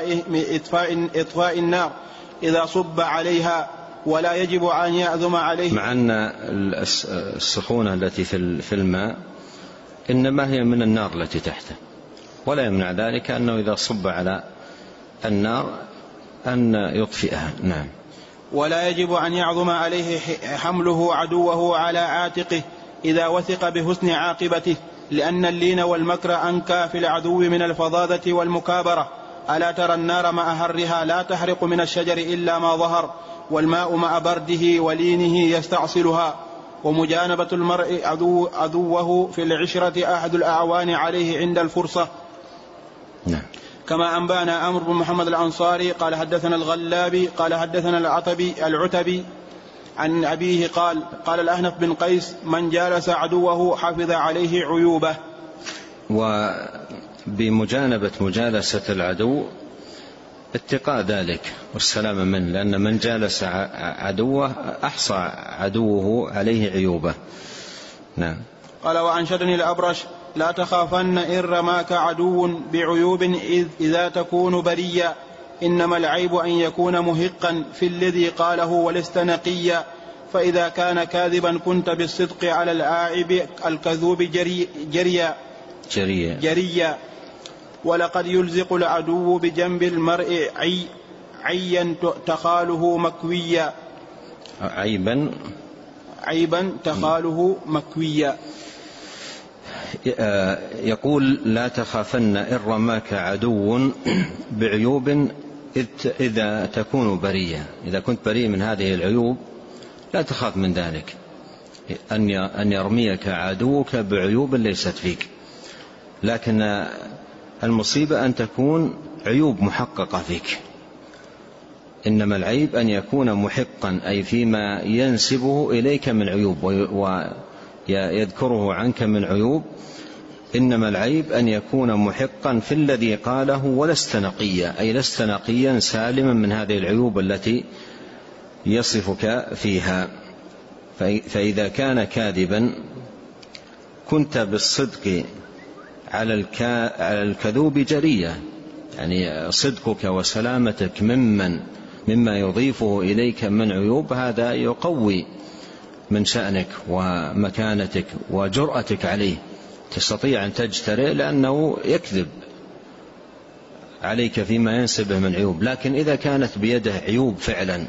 Speaker 1: إطفاء النار إذا صب عليها، ولا يجب أن يأذم عليه.
Speaker 2: مع أن السخونة التي في الماء إنما هي من النار التي تحته، ولا يمنع ذلك أنه إذا صب على النار أن يطفئها. نعم.
Speaker 1: ولا يجب أن يعظم عليه حمله عدوه على عاتقه إذا وثق بحسن عاقبته، لأن اللين والمكر أنكى في العدو من الفظاظة والمكابرة. ألا ترى النار مع هرها لا تحرق من الشجر إلا ما ظهر، والماء مع برده ولينه يستعصلها. ومجانبة المرء عدوه في العشرة أحد الأعوان عليه عند الفرصة.
Speaker 2: نعم.
Speaker 1: كما أنبانا عمرو بن محمد الأنصاري قال حدثنا الغلابي قال حدثنا العتبي عن أبيه قال الأهنف بن قيس: من جالس عدوه حفظ عليه عيوبه.
Speaker 2: وبمجانبة مجالسة العدو اتقاء ذلك والسلام منه، لأن من جالس عدوه أحصى عدوه عليه عيوبه. نعم.
Speaker 1: قال: وأنشدني الأبرش: لا تخافن إن رماك عدو بعيوب إذا تكون بريا، إنما العيب أن يكون مهقا في الذي قاله ولست نقيا، فإذا كان كاذبا كنت بالصدق على الآعب الكذوب جريا. ولقد يلزق العدو بجنب المرء عيا تخاله مكويا. عيبا تخاله مكويا.
Speaker 2: يقول: لا تخافن إن رماك عدو بعيوب إذا تكون بريا، إذا كنت بريء من هذه العيوب لا تخاف من ذلك، أن يرميك عدوك بعيوب ليست فيك. لكن المصيبة أن تكون عيوب محققة فيك. إنما العيب أن يكون محقا، أي فيما ينسبه إليك من عيوب ويذكره عنك من عيوب. إنما العيب أن يكون محقا في الذي قاله ولست نقيا، أي لست نقيا سالما من هذه العيوب التي يصفك فيها. فإذا كان كاذبا كنت بالصدق على الكذوب جرية، يعني صدقك وسلامتك مما يضيفه إليك من عيوب، هذا يقوي من شأنك ومكانتك وجرأتك عليه، تستطيع أن تجترئ لأنه يكذب عليك فيما ينسبه من عيوب. لكن إذا كانت بيده عيوب فعلا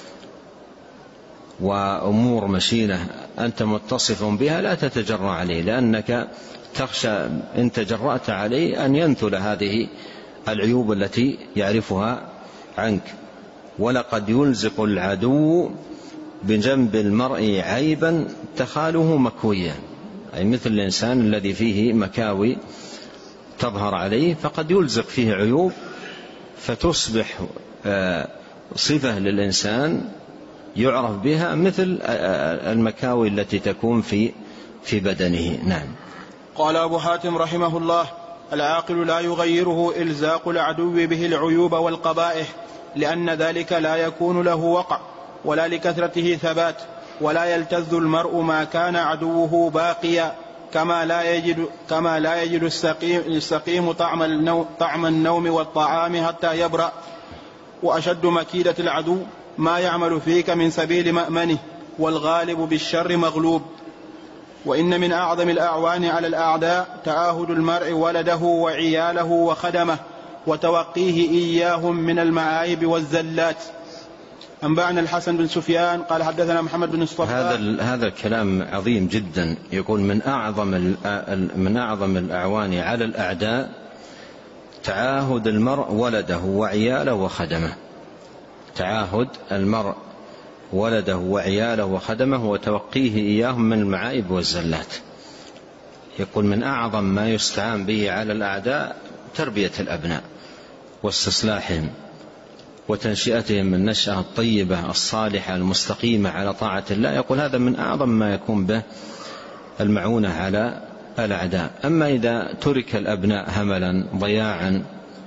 Speaker 2: وأمور مشينة أنت متصف بها لا تتجرأ عليه، لأنك تخشى إن تجرأت عليه أن ينثل هذه العيوب التي يعرفها عنك. ولقد يلزق العدو بجنب المرء عيبا تخاله مكويا، أي مثل الإنسان الذي فيه مكاوي تظهر عليه، فقد يلزق فيه عيوب فتصبح صفة للإنسان يعرف بها مثل المكاوي التي تكون في بدنه. نعم.
Speaker 1: قال أبو حاتم رحمه الله: العاقل لا يغيره إلزاق العدو به العيوب والقبائح، لأن ذلك لا يكون له وقع ولا لكثرته ثبات، ولا يلتذ المرء ما كان عدوه باقيا، كما لا يجد السقيم طعم النوم والطعام حتى يبرأ. وأشد مكيدة العدو ما يعمل فيك من سبيل مأمنه، والغالب بالشر مغلوب. وإن من أعظم الأعوان على الأعداء تعاهد المرء ولده وعياله وخدمه وتوقيه إياهم من المعايب والزلات. أنبأنا الحسن بن سفيان قال حدثنا محمد بن الصباح.
Speaker 2: هذا الكلام عظيم جدا. يقول من أعظم الأعوان على الأعداء تعاهد المرء ولده وعياله وخدمه. تعاهد المرء ولده وعياله وخدمه وتوقيه إياهم من المعايب والزلات. يقول من أعظم ما يستعان به على الأعداء تربية الأبناء واستصلاحهم وتنشئتهم النشأة الطيبة الصالحة المستقيمة على طاعة الله. يقول هذا من أعظم ما يكون به المعونة على الأعداء. أما إذا ترك الأبناء هملا ضياعا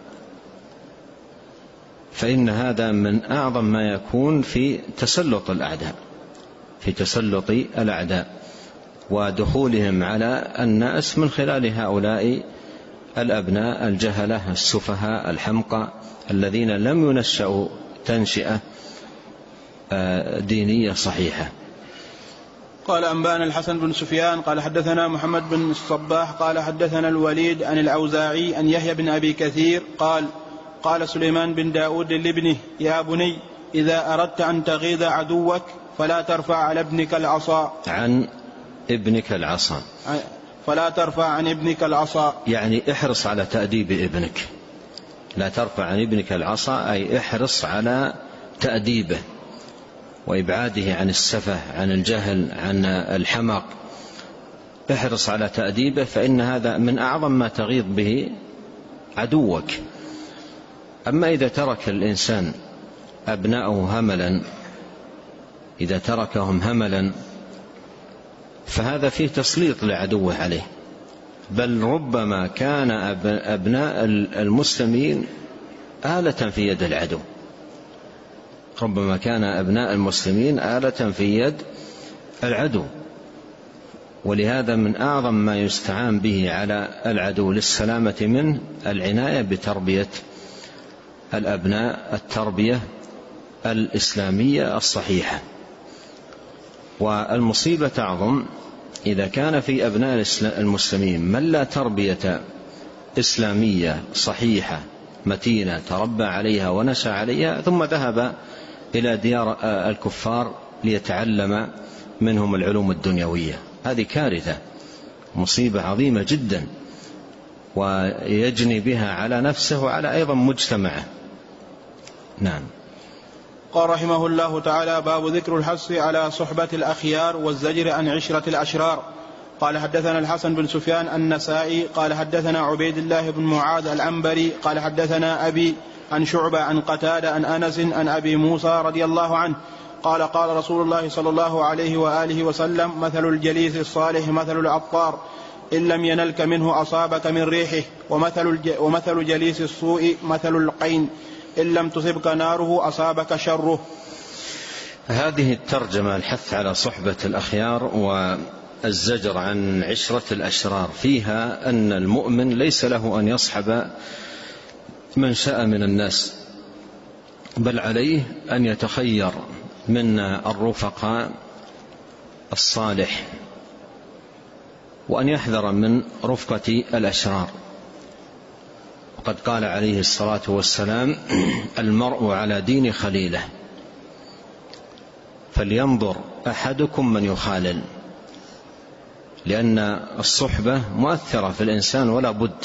Speaker 2: فإن هذا من أعظم ما يكون في تسلط الأعداء ودخولهم على الناس من خلال هؤلاء الأبناء الجهلة السفهاء الحمقى الذين لم ينشأوا تنشئة دينية صحيحة.
Speaker 1: قال أنبأنا الحسن بن سفيان قال حدثنا محمد بن الصباح قال حدثنا الوليد عن الأوزاعي عن يحيى بن أبي كثير قال سليمان بن داود لابنه يا بني إذا أردت أن تغيظ عدوك فلا ترفع على ابنك العصا فلا ترفع عن ابنك العصا، يعني
Speaker 2: احرص على تأديب ابنك. لا ترفع عن ابنك العصا أي احرص على تأديبه وإبعاده عن السفه عن الجهل عن الحمق. احرص على تأديبه فإن هذا من أعظم ما تغيظ به عدوك. أما إذا ترك الإنسان أبناءه هملا، إذا تركهم هملا فهذا فيه تسليط لعدوه عليه. بل ربما كان أبناء المسلمين آلة في يد العدو. ربما كان أبناء المسلمين آلة في يد العدو. ولهذا من أعظم ما يستعان به على العدو للسلامة منه العناية بتربية الأبناء التربية الإسلامية الصحيحة. والمصيبة تعظم إذا كان في أبناء المسلمين من لا تربية إسلامية صحيحة متينة تربى عليها ونشأ عليها ثم ذهب إلى ديار الكفار ليتعلم منهم العلوم الدنيوية. هذه كارثة، مصيبة عظيمة جدا، ويجني بها على نفسه وعلى أيضا مجتمعه. نعم.
Speaker 1: قال رحمه الله تعالى: باب ذكر الحث على صحبة الأخيار والزجر عن عشرة الأشرار. قال حدثنا الحسن بن سفيان النسائي قال حدثنا عبيد الله بن معاذ العنبري قال حدثنا أبي عن شعبة عن قتادة عن أنس عن أبي موسى رضي الله عنه قال قال رسول الله صلى الله عليه وآله وسلم: مثل الجليس الصالح مثل العطار، إن لم ينلك منه أصابك من ريحه، ومثل جليس السوء مثل القين، إن لم تصبك ناره أصابك شره.
Speaker 2: هذه الترجمة الحث على صحبة الأخيار والزجر عن عشرة الأشرار فيها أن المؤمن ليس له أن يصحب من شاء من الناس، بل عليه أن يتخير من الرفقاء الصالح وأن يحذر من رفقة الأشرار. وقد قال عليه الصلاة والسلام: المرء على دين خليله، فلينظر أحدكم من يخالل. لأن الصحبة مؤثرة في الإنسان ولا بد،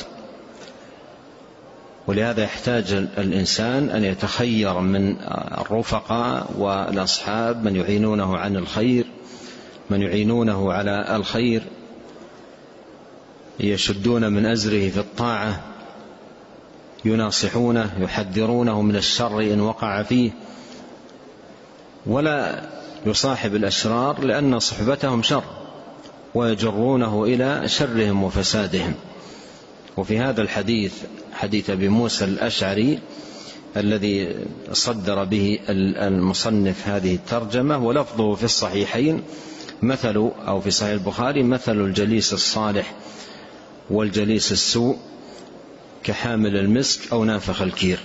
Speaker 2: ولهذا يحتاج الإنسان أن يتخير من الرفقاء والأصحاب من يعينونه عن الخير، من يعينونه على الخير، يشدون من أزره في الطاعة، يناصحونه، يحذرونه من الشر إن وقع فيه. ولا يصاحب الأشرار لأن صحبتهم شر ويجرونه إلى شرهم وفسادهم. وفي هذا الحديث، حديث أبي موسى الأشعري، الذي صدر به المصنف هذه الترجمة، ولفظه في الصحيحين مثل، أو في صحيح البخاري: مثل الجليس الصالح والجليس السوء كحامل المسك أو نافخ الكير.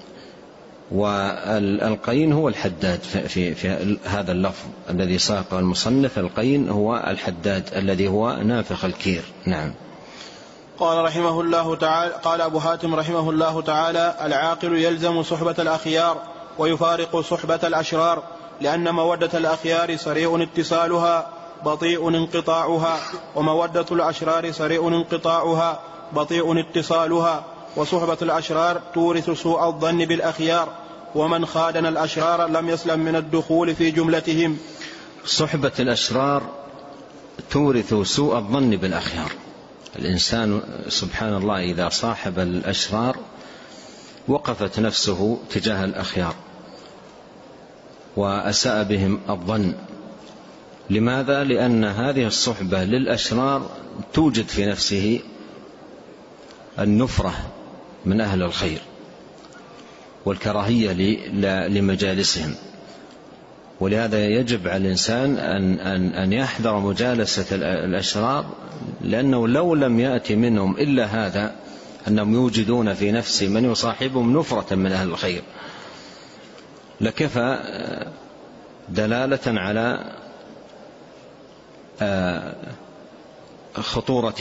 Speaker 2: والقين هو الحداد في هذا اللفظ الذي ساق المصنف، القين هو الحداد الذي هو نافخ الكير. نعم.
Speaker 1: قال رحمه الله تعالى، قال أبو حاتم رحمه الله تعالى: العاقل يلزم صحبة الأخيار ويفارق صحبة الأشرار، لأن مودة الأخيار سريع اتصالها بطيء انقطاعها، ومودة الأشرار سريع انقطاعها بطيء اتصالها، وصحبة الأشرار تورث سوء الظن بالأخيار، ومن خادن الأشرار لم يسلم من الدخول في جملتهم.
Speaker 2: صحبة الأشرار تورث سوء الظن بالأخيار. الإنسان سبحان الله إذا صاحب الأشرار وقفت نفسه تجاه الأخيار وأساء بهم الظن. لماذا؟ لأن هذه الصحبة للأشرار توجد في نفسه النفرة من أهل الخير والكراهية لمجالسهم، ولهذا يجب على الإنسان أن يحذر مجالسة الأشرار، لأنه لو لم يأتي منهم إلا هذا، أنهم يوجدون في نفس من يصاحبهم نفرة من أهل الخير، لكفى دلالة على خطورة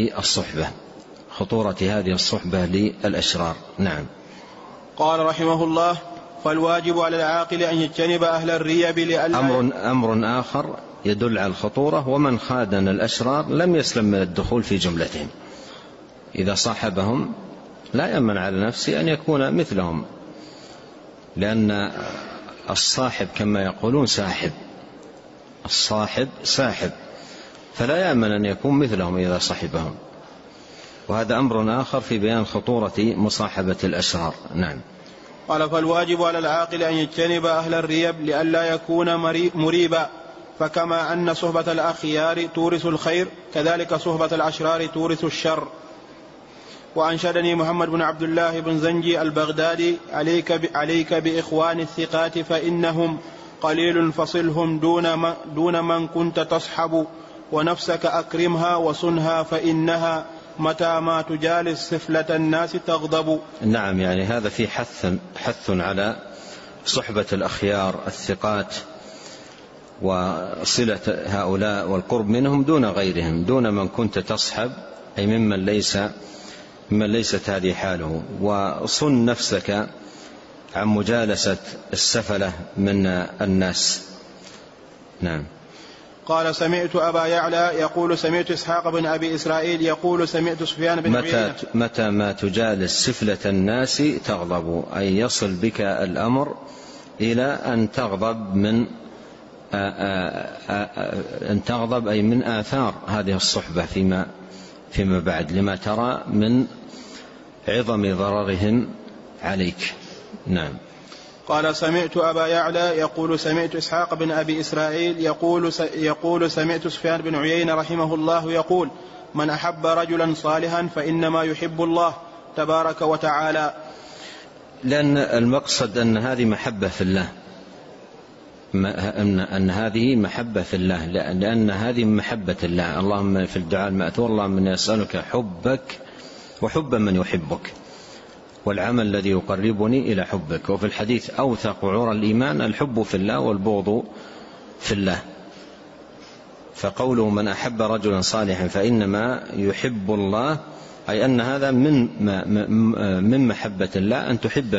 Speaker 2: هذه الصحبة للأشرار. نعم.
Speaker 1: قال رحمه الله: فالواجب على العاقل أن يجتنب أهل الريب لئلا.
Speaker 2: أمر آخر يدل على الخطورة: ومن خادن الأشرار لم يسلم من الدخول في جملتهم. إذا صاحبهم لا يأمن على نفسه أن يكون مثلهم، لأن الصاحب كما يقولون ساحب، الصاحب ساحب، فلا يأمن أن يكون مثلهم إذا صاحبهم. وهذا أمر آخر في بيان خطورة مصاحبة الأشرار. نعم.
Speaker 1: قال: فالواجب على العاقل أن يجتنب أهل الريب لئلا يكون مريبا، فكما أن صحبة الأخيار تورث الخير، كذلك صحبة الأشرار تورث الشر. وأنشدني محمد بن عبد الله بن زنجي البغدادي: عليك بإخوان الثقات فإنهم قليل فصلهم دون من كنت تصحب، ونفسك أكرمها وصنها فإنها متى ما تجالس سفلة الناس تغضب.
Speaker 2: نعم، يعني هذا في حث على صحبة الأخيار الثقات وصلة هؤلاء والقرب منهم دون غيرهم، دون من كنت تصحب، أي ممن ليست هذه حاله، وصن نفسك عن مجالسة السفلة من الناس. نعم.
Speaker 1: قال: سمعت أبا يعلى يقول سمعت إسحاق بن أبي إسرائيل يقول سمعت سفيان بن عيينة:
Speaker 2: متى ما تجالس سفلة الناس تغضب، أي يصل بك الأمر إلى أن تغضب أي من آثار هذه الصحبة فيما بعد، لما ترى من عظم ضررهم عليك. نعم.
Speaker 1: قال: سمعت أبا يعلى يقول سمعت إسحاق بن أبي إسرائيل يقول سمعت سفيان بن عيينة رحمه الله يقول: من أحب رجلا صالحا فإنما يحب الله تبارك وتعالى.
Speaker 2: لأن المقصد أن هذه محبة في الله، أن هذه محبة في الله، لأن هذه محبة الله. اللهم في الدعاء المأثور: اللهم إني أسألك حبك وحب من يحبك والعمل الذي يقربني إلى حبك. وفي الحديث: أوثق عرى الإيمان الحب في الله والبغض في الله. فقوله: من أحب رجلا صالحا فإنما يحب الله، أي أن هذا من محبة الله أن تحب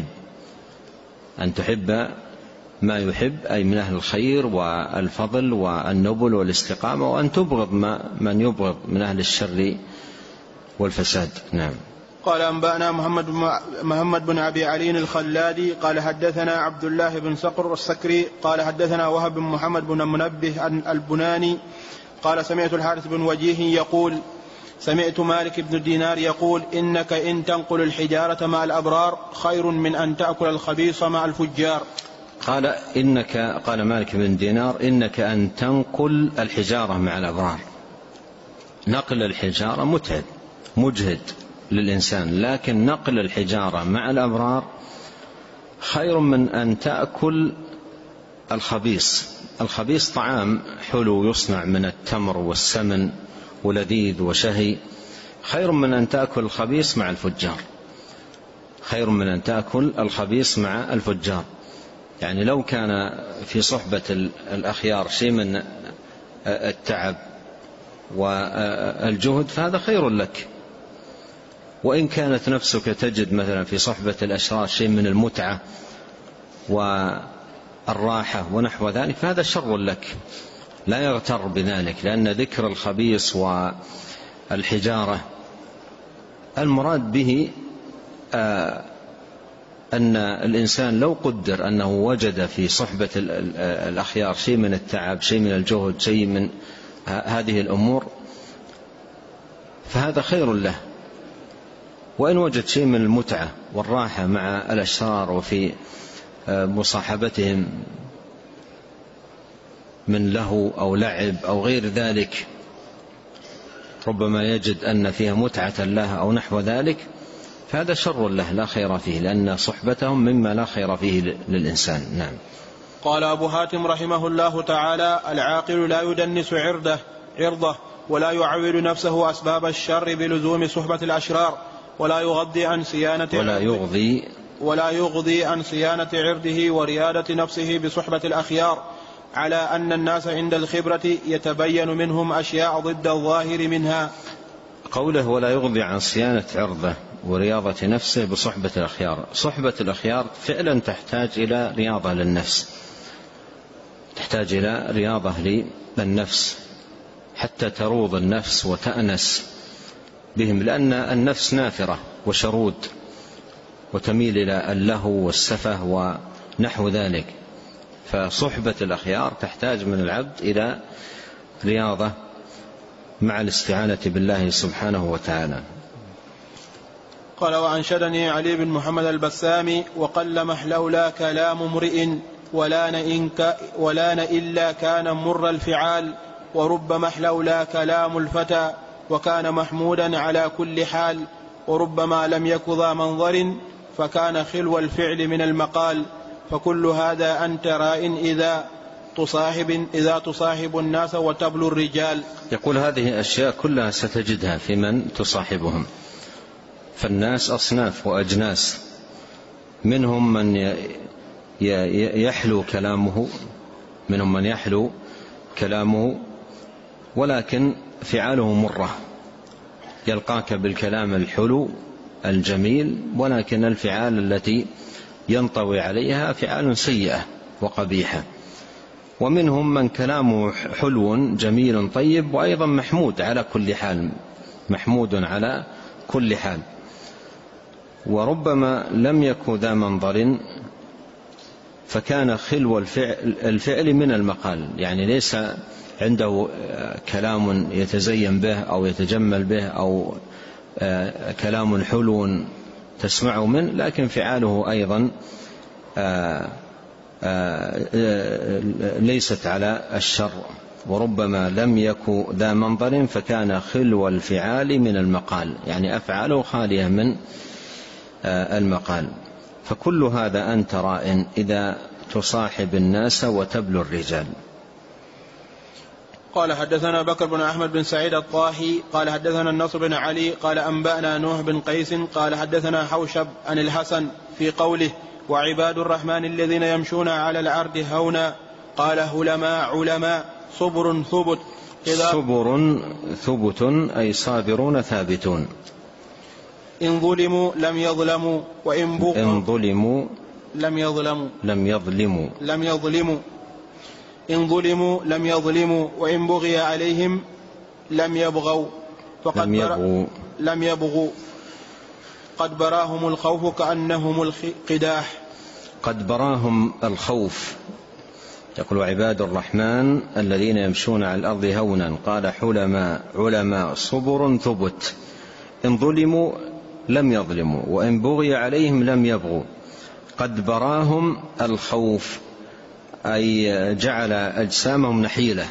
Speaker 2: ما يحب، أي من أهل الخير والفضل والنبل والاستقامة، وأن تبغض من يبغض من أهل الشر والفساد. نعم.
Speaker 1: قال: أنبأنا محمد بن أبي علي الخلادي قال حدثنا عبد الله بن صقر السكري قال حدثنا وهب بن محمد بن منبه البناني قال: سمعت الحارث بن وجيه يقول: سمعت مالك بن دينار يقول: إنك إن تنقل الحجارة مع الأبرار خير من أن تأكل الخبيث مع الفجار.
Speaker 2: قال مالك بن دينار: إنك أن تنقل الحجارة مع الأبرار. نقل الحجارة متعب مجهد للإنسان، لكن نقل الحجارة مع الأبرار خير من أن تأكل الخبيث. الخبيث طعام حلو يصنع من التمر والسمن ولذيذ وشهي، خير من أن تأكل الخبيث مع الفجار، خير من أن تأكل الخبيث مع الفجار. يعني لو كان في صحبة الأخيار شيء من التعب والجهد فهذا خير لك، وإن كانت نفسك تجد مثلا في صحبة الأشرار شيء من المتعة والراحة ونحو ذلك فهذا شر لك، لا يغتر بذلك، لأن ذكر الخبيث والحجارة المراد به أن الإنسان لو قدر أنه وجد في صحبة الأخيار شيء من التعب، شيء من الجهد، شيء من هذه الأمور فهذا خير له، وإن وجد شيء من المتعة والراحة مع الأشرار وفي مصاحبتهم من لهو أو لعب أو غير ذلك، ربما يجد أن فيها متعة له أو نحو ذلك، فهذا شر له لا خير فيه، لأن صحبتهم مما لا خير فيه للإنسان. نعم.
Speaker 1: قال أبو حاتم رحمه الله تعالى: العاقل لا يدنس عرضه ولا يعول نفسه أسباب الشر بلزوم صحبة الأشرار، ولا يغضي عن صيانة عرضه وريادة نفسه بصحبة الأخيار، على أن الناس عند الخبرة يتبين منهم أشياء ضد الظاهر منها.
Speaker 2: قوله ولا يغضي عن صيانة عرضه ورياضة نفسه بصحبة الأخيار، صحبة الأخيار فعلا تحتاج إلى رياضة للنفس، تحتاج إلى رياضة للنفس حتى تروض النفس وتأنس بهم، لأن النفس نافرة وشرود وتميل إلى اللهو والسفه ونحو ذلك، فصحبة الأخيار تحتاج من العبد إلى رياضة مع الاستعانة بالله سبحانه وتعالى.
Speaker 1: قال: وأنشدني علي بن محمد البسامي: وقل محلولا كلام امرئ ولان إلا كان مر الفعال، ورب محلولا كلام الفتى وكان محمودا على كل حال، وربما لم يك ذا منظر فكان خلو الفعل من المقال، فكل هذا أنت راء إذا تصاحب الناس وتبلو الرجال.
Speaker 2: يقول هذه الأشياء كلها ستجدها في من تصاحبهم، فالناس أصناف وأجناس، منهم من يحلو كلامه ولكن فعاله مرة، يلقاك بالكلام الحلو الجميل ولكن الفعال التي ينطوي عليها فعال سيئة وقبيحة، ومنهم من كلامه حلو جميل طيب وأيضا محمود على كل حال، وربما لم يكن ذا منظر فكان خلو الفعل من المقال، يعني ليس عنده كلام يتزين به أو يتجمل به أو كلام حلو تسمعه منه، لكن فعاله أيضا ليست على الشر، وربما لم يكن ذا منظر فكان خلو الفعال من المقال، يعني أفعاله خالية من المقال، فكل هذا أنت راء إذا تصاحب الناس وتبلو الرجال.
Speaker 1: قال: حدثنا بكر بن أحمد بن سعيد الطاهي قال حدثنا النصر بن علي قال أنبأنا نوح بن قيس قال حدثنا حوشب عن الحسن في قوله: وعباد الرحمن الذين يمشون على الأرض هونا، قال: علماء صبر ثبت.
Speaker 2: صبر ثبت أي صابرون ثابتون.
Speaker 1: إن ظلموا لم يظلموا وإن بغوا
Speaker 2: إن ظلموا
Speaker 1: لم يظلموا وإن بغي عليهم لم يبغوا قد براهم الخوف كأنهم القداح.
Speaker 2: قد براهم الخوف. يقول: عباد الرحمن الذين يمشون على الأرض هونا، قال: علماء صبر ثبت. إن ظلموا لم يظلموا وإن بغي عليهم لم يبغوا. قد براهم الخوف أي جعل أجسامهم نحيلة،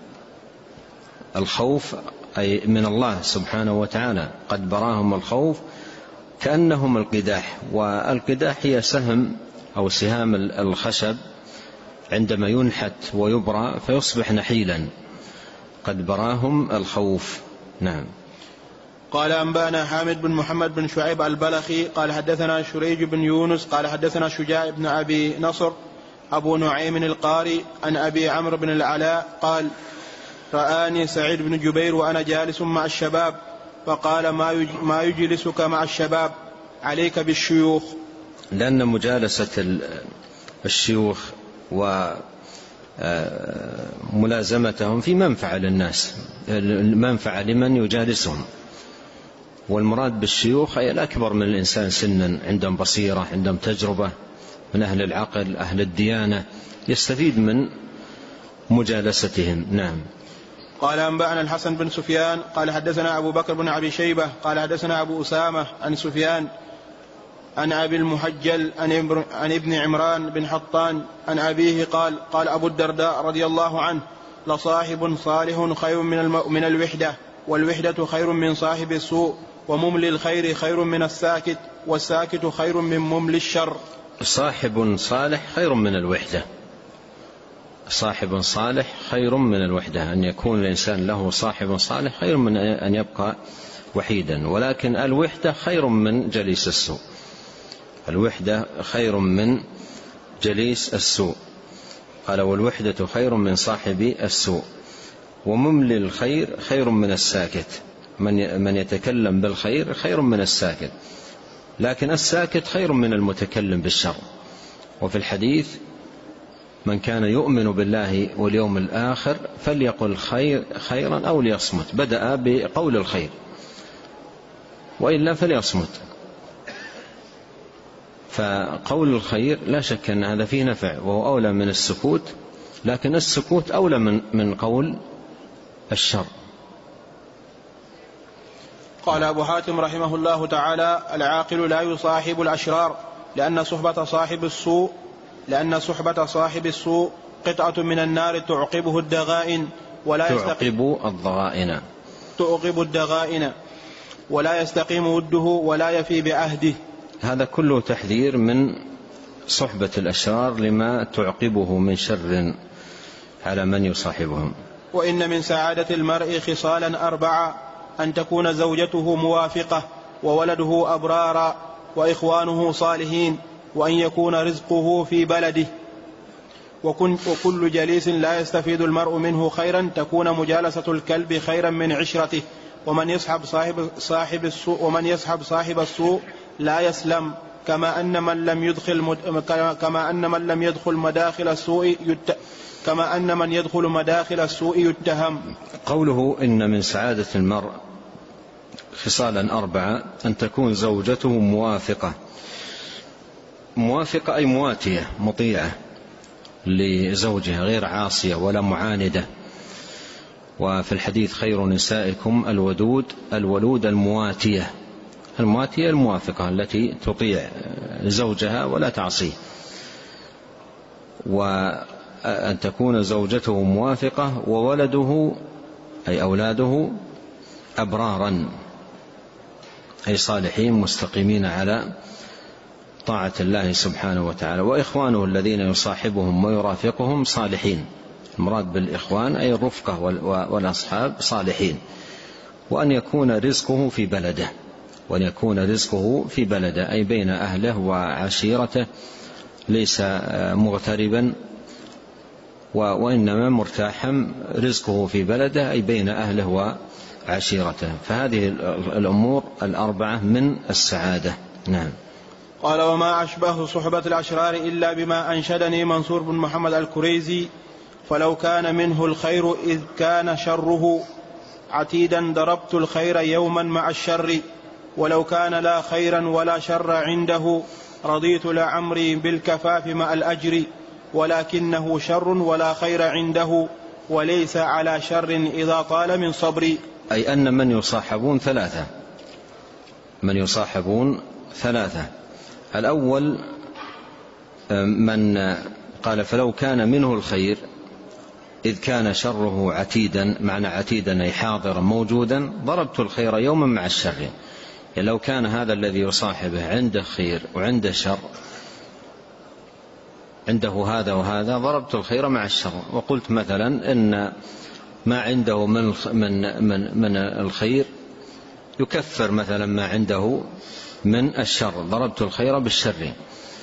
Speaker 2: الخوف أي من الله سبحانه وتعالى. قد براهم الخوف كأنهم القداح، والقداح هي سهم أو سهام الخشب عندما ينحت ويبرى فيصبح نحيلا، قد براهم الخوف. نعم.
Speaker 1: قال أنبأنا حامد بن محمد بن شعيب البلخي قال حدثنا شريج بن يونس قال حدثنا شجاع بن أبي نصر أبو نعيم القاري عن أبي عمرو بن العلاء قال رآني سعيد بن جبير وأنا جالس مع الشباب فقال ما يجلسك مع الشباب؟ عليك بالشيوخ.
Speaker 2: لأن مجالسة الشيوخ وملازمتهم في منفعة للناس، منفعة لمن يجالسهم، والمراد بالشيوخ أي الأكبر من الإنسان سنا، عندهم بصيرة، عندهم تجربة، من أهل العقل أهل الديانة، يستفيد من مجالستهم. نعم.
Speaker 1: قال أنبأنا الحسن بن سفيان قال حدثنا أبو بكر بن أبي شيبة قال حدثنا أبو أسامة عن سفيان عن أبي المحجل عن ابن عمران بن حطان عن أبيه قال أبو الدرداء رضي الله عنه لصاحب صالح خير من الوحدة، والوحدة خير من صاحب السوء، ومملي الخير خير من الساكت، والساكت خير من مملي الشر.
Speaker 2: صاحب صالح خير من الوحدة، صاحب صالح خير من الوحدة، أن يكون الإنسان له صاحب صالح خير من أن يبقى وحيدا، ولكن الوحدة خير من جليس السوء، الوحدة خير من جليس السوء. قال والوحدة خير من صاحب السوء، ومملي الخير خير من الساكت، من يتكلم بالخير خير من الساكت، لكن الساكت خير من المتكلم بالشر. وفي الحديث من كان يؤمن بالله واليوم الآخر فليقل خيرا أو ليصمت، بدأ بقول الخير، وإلا فليصمت. فقول الخير لا شك أن هذا فيه نفع وهو أولى من السكوت، لكن السكوت أولى من قول الشر.
Speaker 1: قال أبو حاتم رحمه الله تعالى العاقل لا يصاحب الأشرار لأن صحبة صاحب السوء قطعة من النار تعقبه الدغائن تعقب الدغائن ولا يستقيم وده ولا يفي بعهده.
Speaker 2: هذا كله تحذير من صحبة الأشرار لما تعقبه من شر على من يصاحبهم.
Speaker 1: وإن من سعادة المرء خصالا 4: أن تكون زوجته موافقة، وولده أبرارا، وإخوانه صالحين، وأن يكون رزقه في بلده. وكل جليس لا يستفيد المرء منه خيرا تكون مجالسة الكلب خيرا من عشرته. ومن يصحب صاحب السوء لا يسلم، كما أن من يدخل مداخل السوء يتهم.
Speaker 2: قوله إن من سعادة المرء خصالا 4: أن تكون زوجته موافقة أي مواتية مطيعة لزوجها، غير عاصية ولا معاندة. وفي الحديث خير نسائكم الولود المواتية الموافقة التي تطيع زوجها ولا تعصيه. وأن تكون زوجته موافقة وولده أي أولاده أبرارا أي صالحين مستقيمين على طاعة الله سبحانه وتعالى. وإخوانه الذين يصاحبهم ويرافقهم صالحين، المراد بالإخوان أي الرفقة والأصحاب صالحين. وأن يكون رزقه في بلده أي بين أهله وعشيرته، ليس مغتربا وإنما مرتاحا، رزقه في بلده أي بين أهله وعشيرته. فهذه الأمور 4 من السعادة. نعم.
Speaker 1: قال وما أشبه صحبة الأشرار إلا بما أنشدني منصور بن محمد الكريزي: فلو كان منه الخير إذ كان شره عتيدا ضربت الخير يوما مع الشر، ولو كان لا خيرا ولا شر عنده رضيت لعمري بالكفاف مع الأجر، ولكنه شر ولا خير عنده وليس على شر إذا طال من صبري.
Speaker 2: أي أن من يصاحبون ثلاثة. الأول من قال فلو كان منه الخير إذ كان شره عتيدا، معنى عتيدا أي حاضرا موجودا، ضربت الخير يوما مع الشر. يعني لو كان هذا الذي يصاحبه عنده خير وعنده شر عنده هذا وهذا ضربت الخير مع الشر، وقلت مثلا إن ما عنده من الخير يكفر مثلا ما عنده من الشر، ضربت الخير بالشر.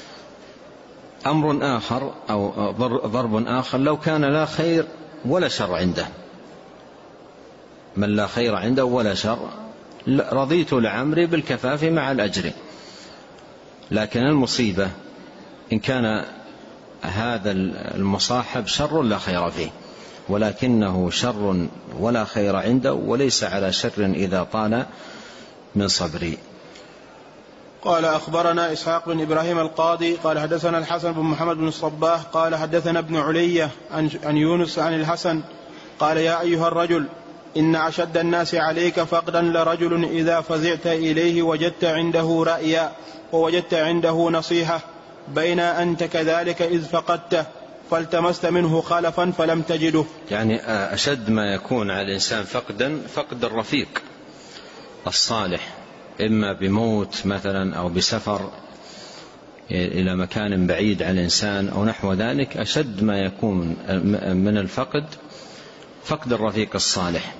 Speaker 2: أمر آخر أو ضرب آخر لو كان لا خير ولا شر عنده، من لا خير عنده ولا شر، رضيت لعمري بالكفاف مع الأجر. لكن المصيبة إن كان هذا المصاحب شر لا خير فيه، ولكنه شر ولا خير عنده وليس على شر إذا طال من صبري.
Speaker 1: قال أخبرنا إسحاق بن إبراهيم القاضي قال حدثنا الحسن بن محمد بن الصباح قال حدثنا ابن علية عن يونس عن الحسن قال يا أيها الرجل إن أشد الناس عليك فقدا لرجل إذا فزعت إليه وجدت عنده رأيا ووجدت عنده نصيحة، بين أنت كذلك إذ فقدته فالتمست منه خلفا فلم تجده.
Speaker 2: يعني أشد ما يكون على الإنسان فقدا فقد الرفيق الصالح، إما بموت مثلا أو بسفر إلى مكان بعيد عن الإنسان أو نحو ذلك. أشد ما يكون من الفقد فقد الرفيق الصالح.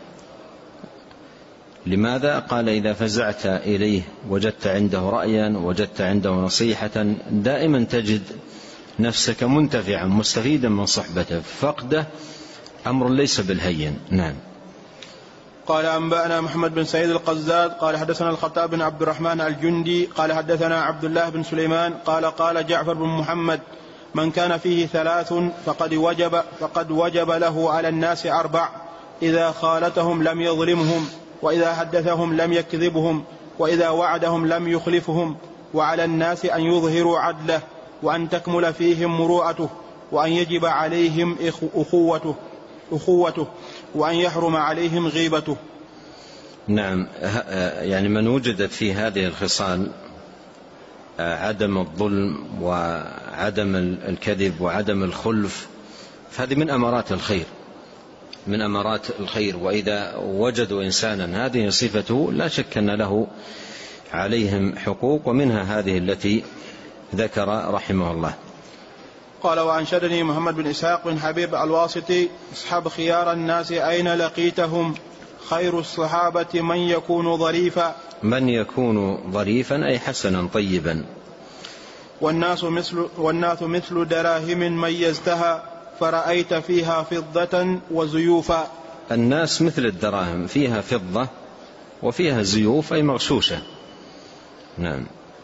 Speaker 2: لماذا؟ قال إذا فزعت إليه وجدت عنده رأيا وجدت عنده نصيحة، دائما تجد نفسك منتفعا مستفيدا من صحبته، فقده أمر ليس بالهين. نعم.
Speaker 1: قال أنبأنا محمد بن سعيد القزاز قال حدثنا الخطاب بن عبد الرحمن الجندي قال حدثنا عبد الله بن سليمان قال جعفر بن محمد من كان فيه 3 فقد وجب له على الناس 4: إذا خالتهم لم يظلمهم، وإذا حدثهم لم يكذبهم، وإذا وعدهم لم يخلفهم، وعلى الناس أن يظهروا عدله، وأن تكمل فيهم مروءته، وأن يجب عليهم أخوته، وأن يحرم عليهم غيبته.
Speaker 2: نعم. يعني من وجدت في هذه الخصال عدم الظلم وعدم الكذب وعدم الخلف، فهذه من أمارات الخير، من أمارات الخير. وإذا وجدوا إنسانا هذه صفته لا شك أن له عليهم حقوق، ومنها هذه التي ذكر رحمه الله.
Speaker 1: قال وأنشدني محمد بن إسحاق بن حبيب الواسطي اصحب خيار الناس أين لقيتهم، خير الصحابة من يكون ظريفا.
Speaker 2: من يكون ظريفا أي حسنا طيبا.
Speaker 1: والناس مثل دراهم ميزتها فرأيت فيها فضة وزيوفا.
Speaker 2: الناس مثل الدراهم، فيها فضة وفيها زيوف أي مغشوشة. نعم.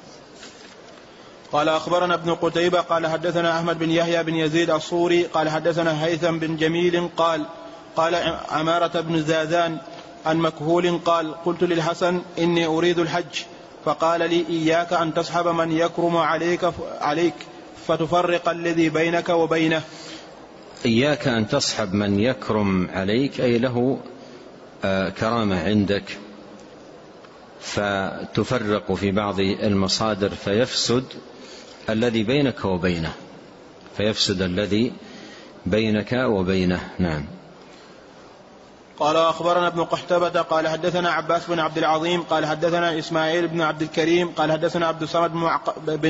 Speaker 1: قال أخبرنا ابن قتيبة قال حدثنا أحمد بن يحيى بن يزيد الصوري قال حدثنا هيثم بن جميل قال عمارة بن زازان عن مكهول قال قلت للحسن إني أريد الحج، فقال لي إياك أن تصحب من يكرم عليك فتفرق الذي بينك وبينه.
Speaker 2: إياك أن تصحب من يكرم عليك أي له كرامة عندك، فتفرق في بعض المصادر فيفسد الذي بينك وبينه، فيفسد الذي بينك وبينه. نعم.
Speaker 1: قال أخبرنا ابن قحتبة قال حدثنا عباس بن عبد العظيم قال حدثنا إسماعيل بن عبد الكريم قال حدثنا عبد الصمد بن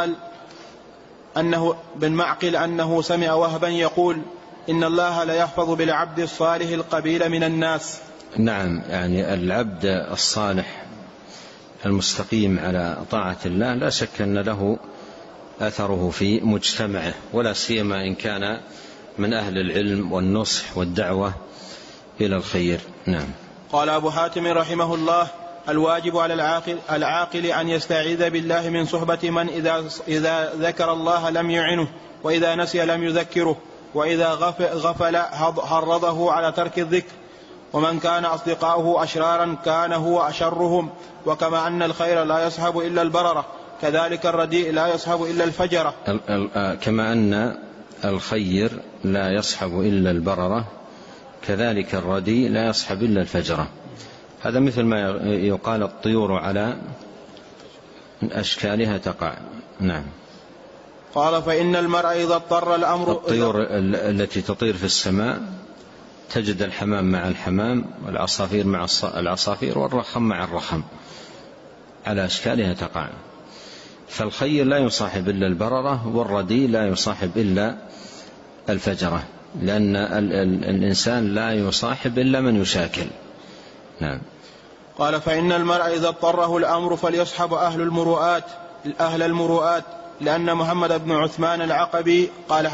Speaker 1: معقل أنه سمع وهبا يقول إن الله لا يحفظ بالعبد الصالح القبيل من الناس.
Speaker 2: نعم. يعني العبد الصالح المستقيم على طاعة الله لا شك أن له أثره في مجتمعه، ولا سيما إن كان من أهل العلم والنصح والدعوة إلى الخير. نعم.
Speaker 1: قال أبو حاتم رحمه الله الواجب على العاقل أن يستعيذ بالله من صحبة من إذا ذكر الله لم يعنه، وإذا نسي لم يذكره، وإذا غفل حرضه على ترك الذكر. ومن كان أصدقاؤه أشرارا كان هو أشرهم، وكما أن الخير لا يصحب إلا البررة كذلك الرديء لا يصحب إلا الفجرة.
Speaker 2: كما أن الخير لا يصحب إلا البررة كذلك الرديء لا يصحب إلا الفجرة. هذا مثل ما يقال الطيور على أشكالها تقع. نعم.
Speaker 1: قال فإن المرء إذا اضطر الأمر،
Speaker 2: الطيور التي تطير في السماء تجد الحمام مع الحمام والعصافير مع العصافير والرخم مع الرخم، على أشكالها تقع. فالخير لا يصاحب إلا البررة، والردي لا يصاحب إلا الفجرة، لأن الإنسان لا يصاحب إلا من يشاكل. نعم.
Speaker 1: قال: فإن المرء إذا اضطره الأمر فليصحب أهل المروءات، لأن محمد بن عثمان العقبي قال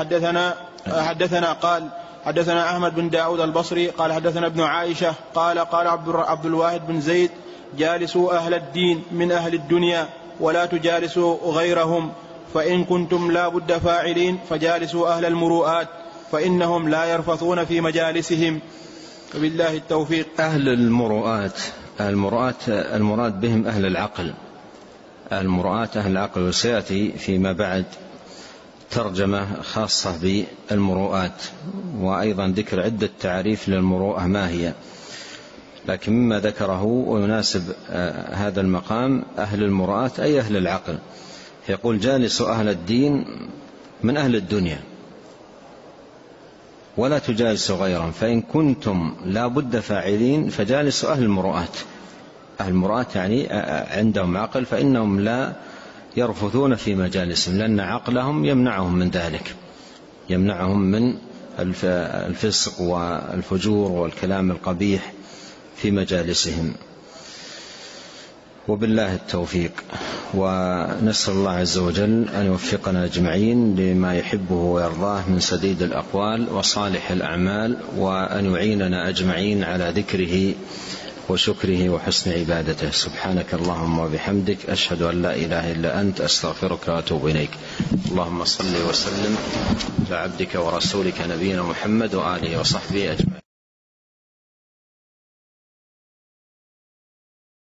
Speaker 1: حدثنا أحمد بن داود البصري قال حدثنا ابن عائشة قال عبد الواحد بن زيد: جالسوا أهل الدين من أهل الدنيا ولا تجالسوا غيرهم، فإن كنتم لا بد فاعلين فجالسوا أهل المروءات فإنهم لا يرفثون في مجالسهم. وبالله التوفيق.
Speaker 2: أهل المروءات المراد بهم أهل العقل، المروءات أهل العقل، وسيأتي فيما بعد ترجمة خاصة بالمروءات، وأيضا ذكر عدة تعريف للمروءة ما هي، لكن مما ذكره ويناسب هذا المقام أهل المروءات أي أهل العقل. يقول: جالسوا أهل الدين من أهل الدنيا ولا تجالسوا غيرهم، فإن كنتم لا بد فاعلين فجالسوا أهل المروءات. أهل المروءات يعني عندهم عقل، فإنهم لا يرفثون في مجالسهم، لأن عقلهم يمنعهم من ذلك، يمنعهم من الفسق والفجور والكلام القبيح في مجالسهم. وبالله التوفيق، ونسأل الله عز وجل أن يوفقنا أجمعين لما يحبه ويرضاه من سديد الأقوال وصالح الأعمال، وأن يعيننا أجمعين على ذكره وشكره وحسن عبادته. سبحانك اللهم وبحمدك، أشهد أن لا إله إلا أنت، أستغفرك وأتوب إليك. اللهم صل وسلم على عبدك ورسولك نبينا محمد وآله وصحبه أجمعين.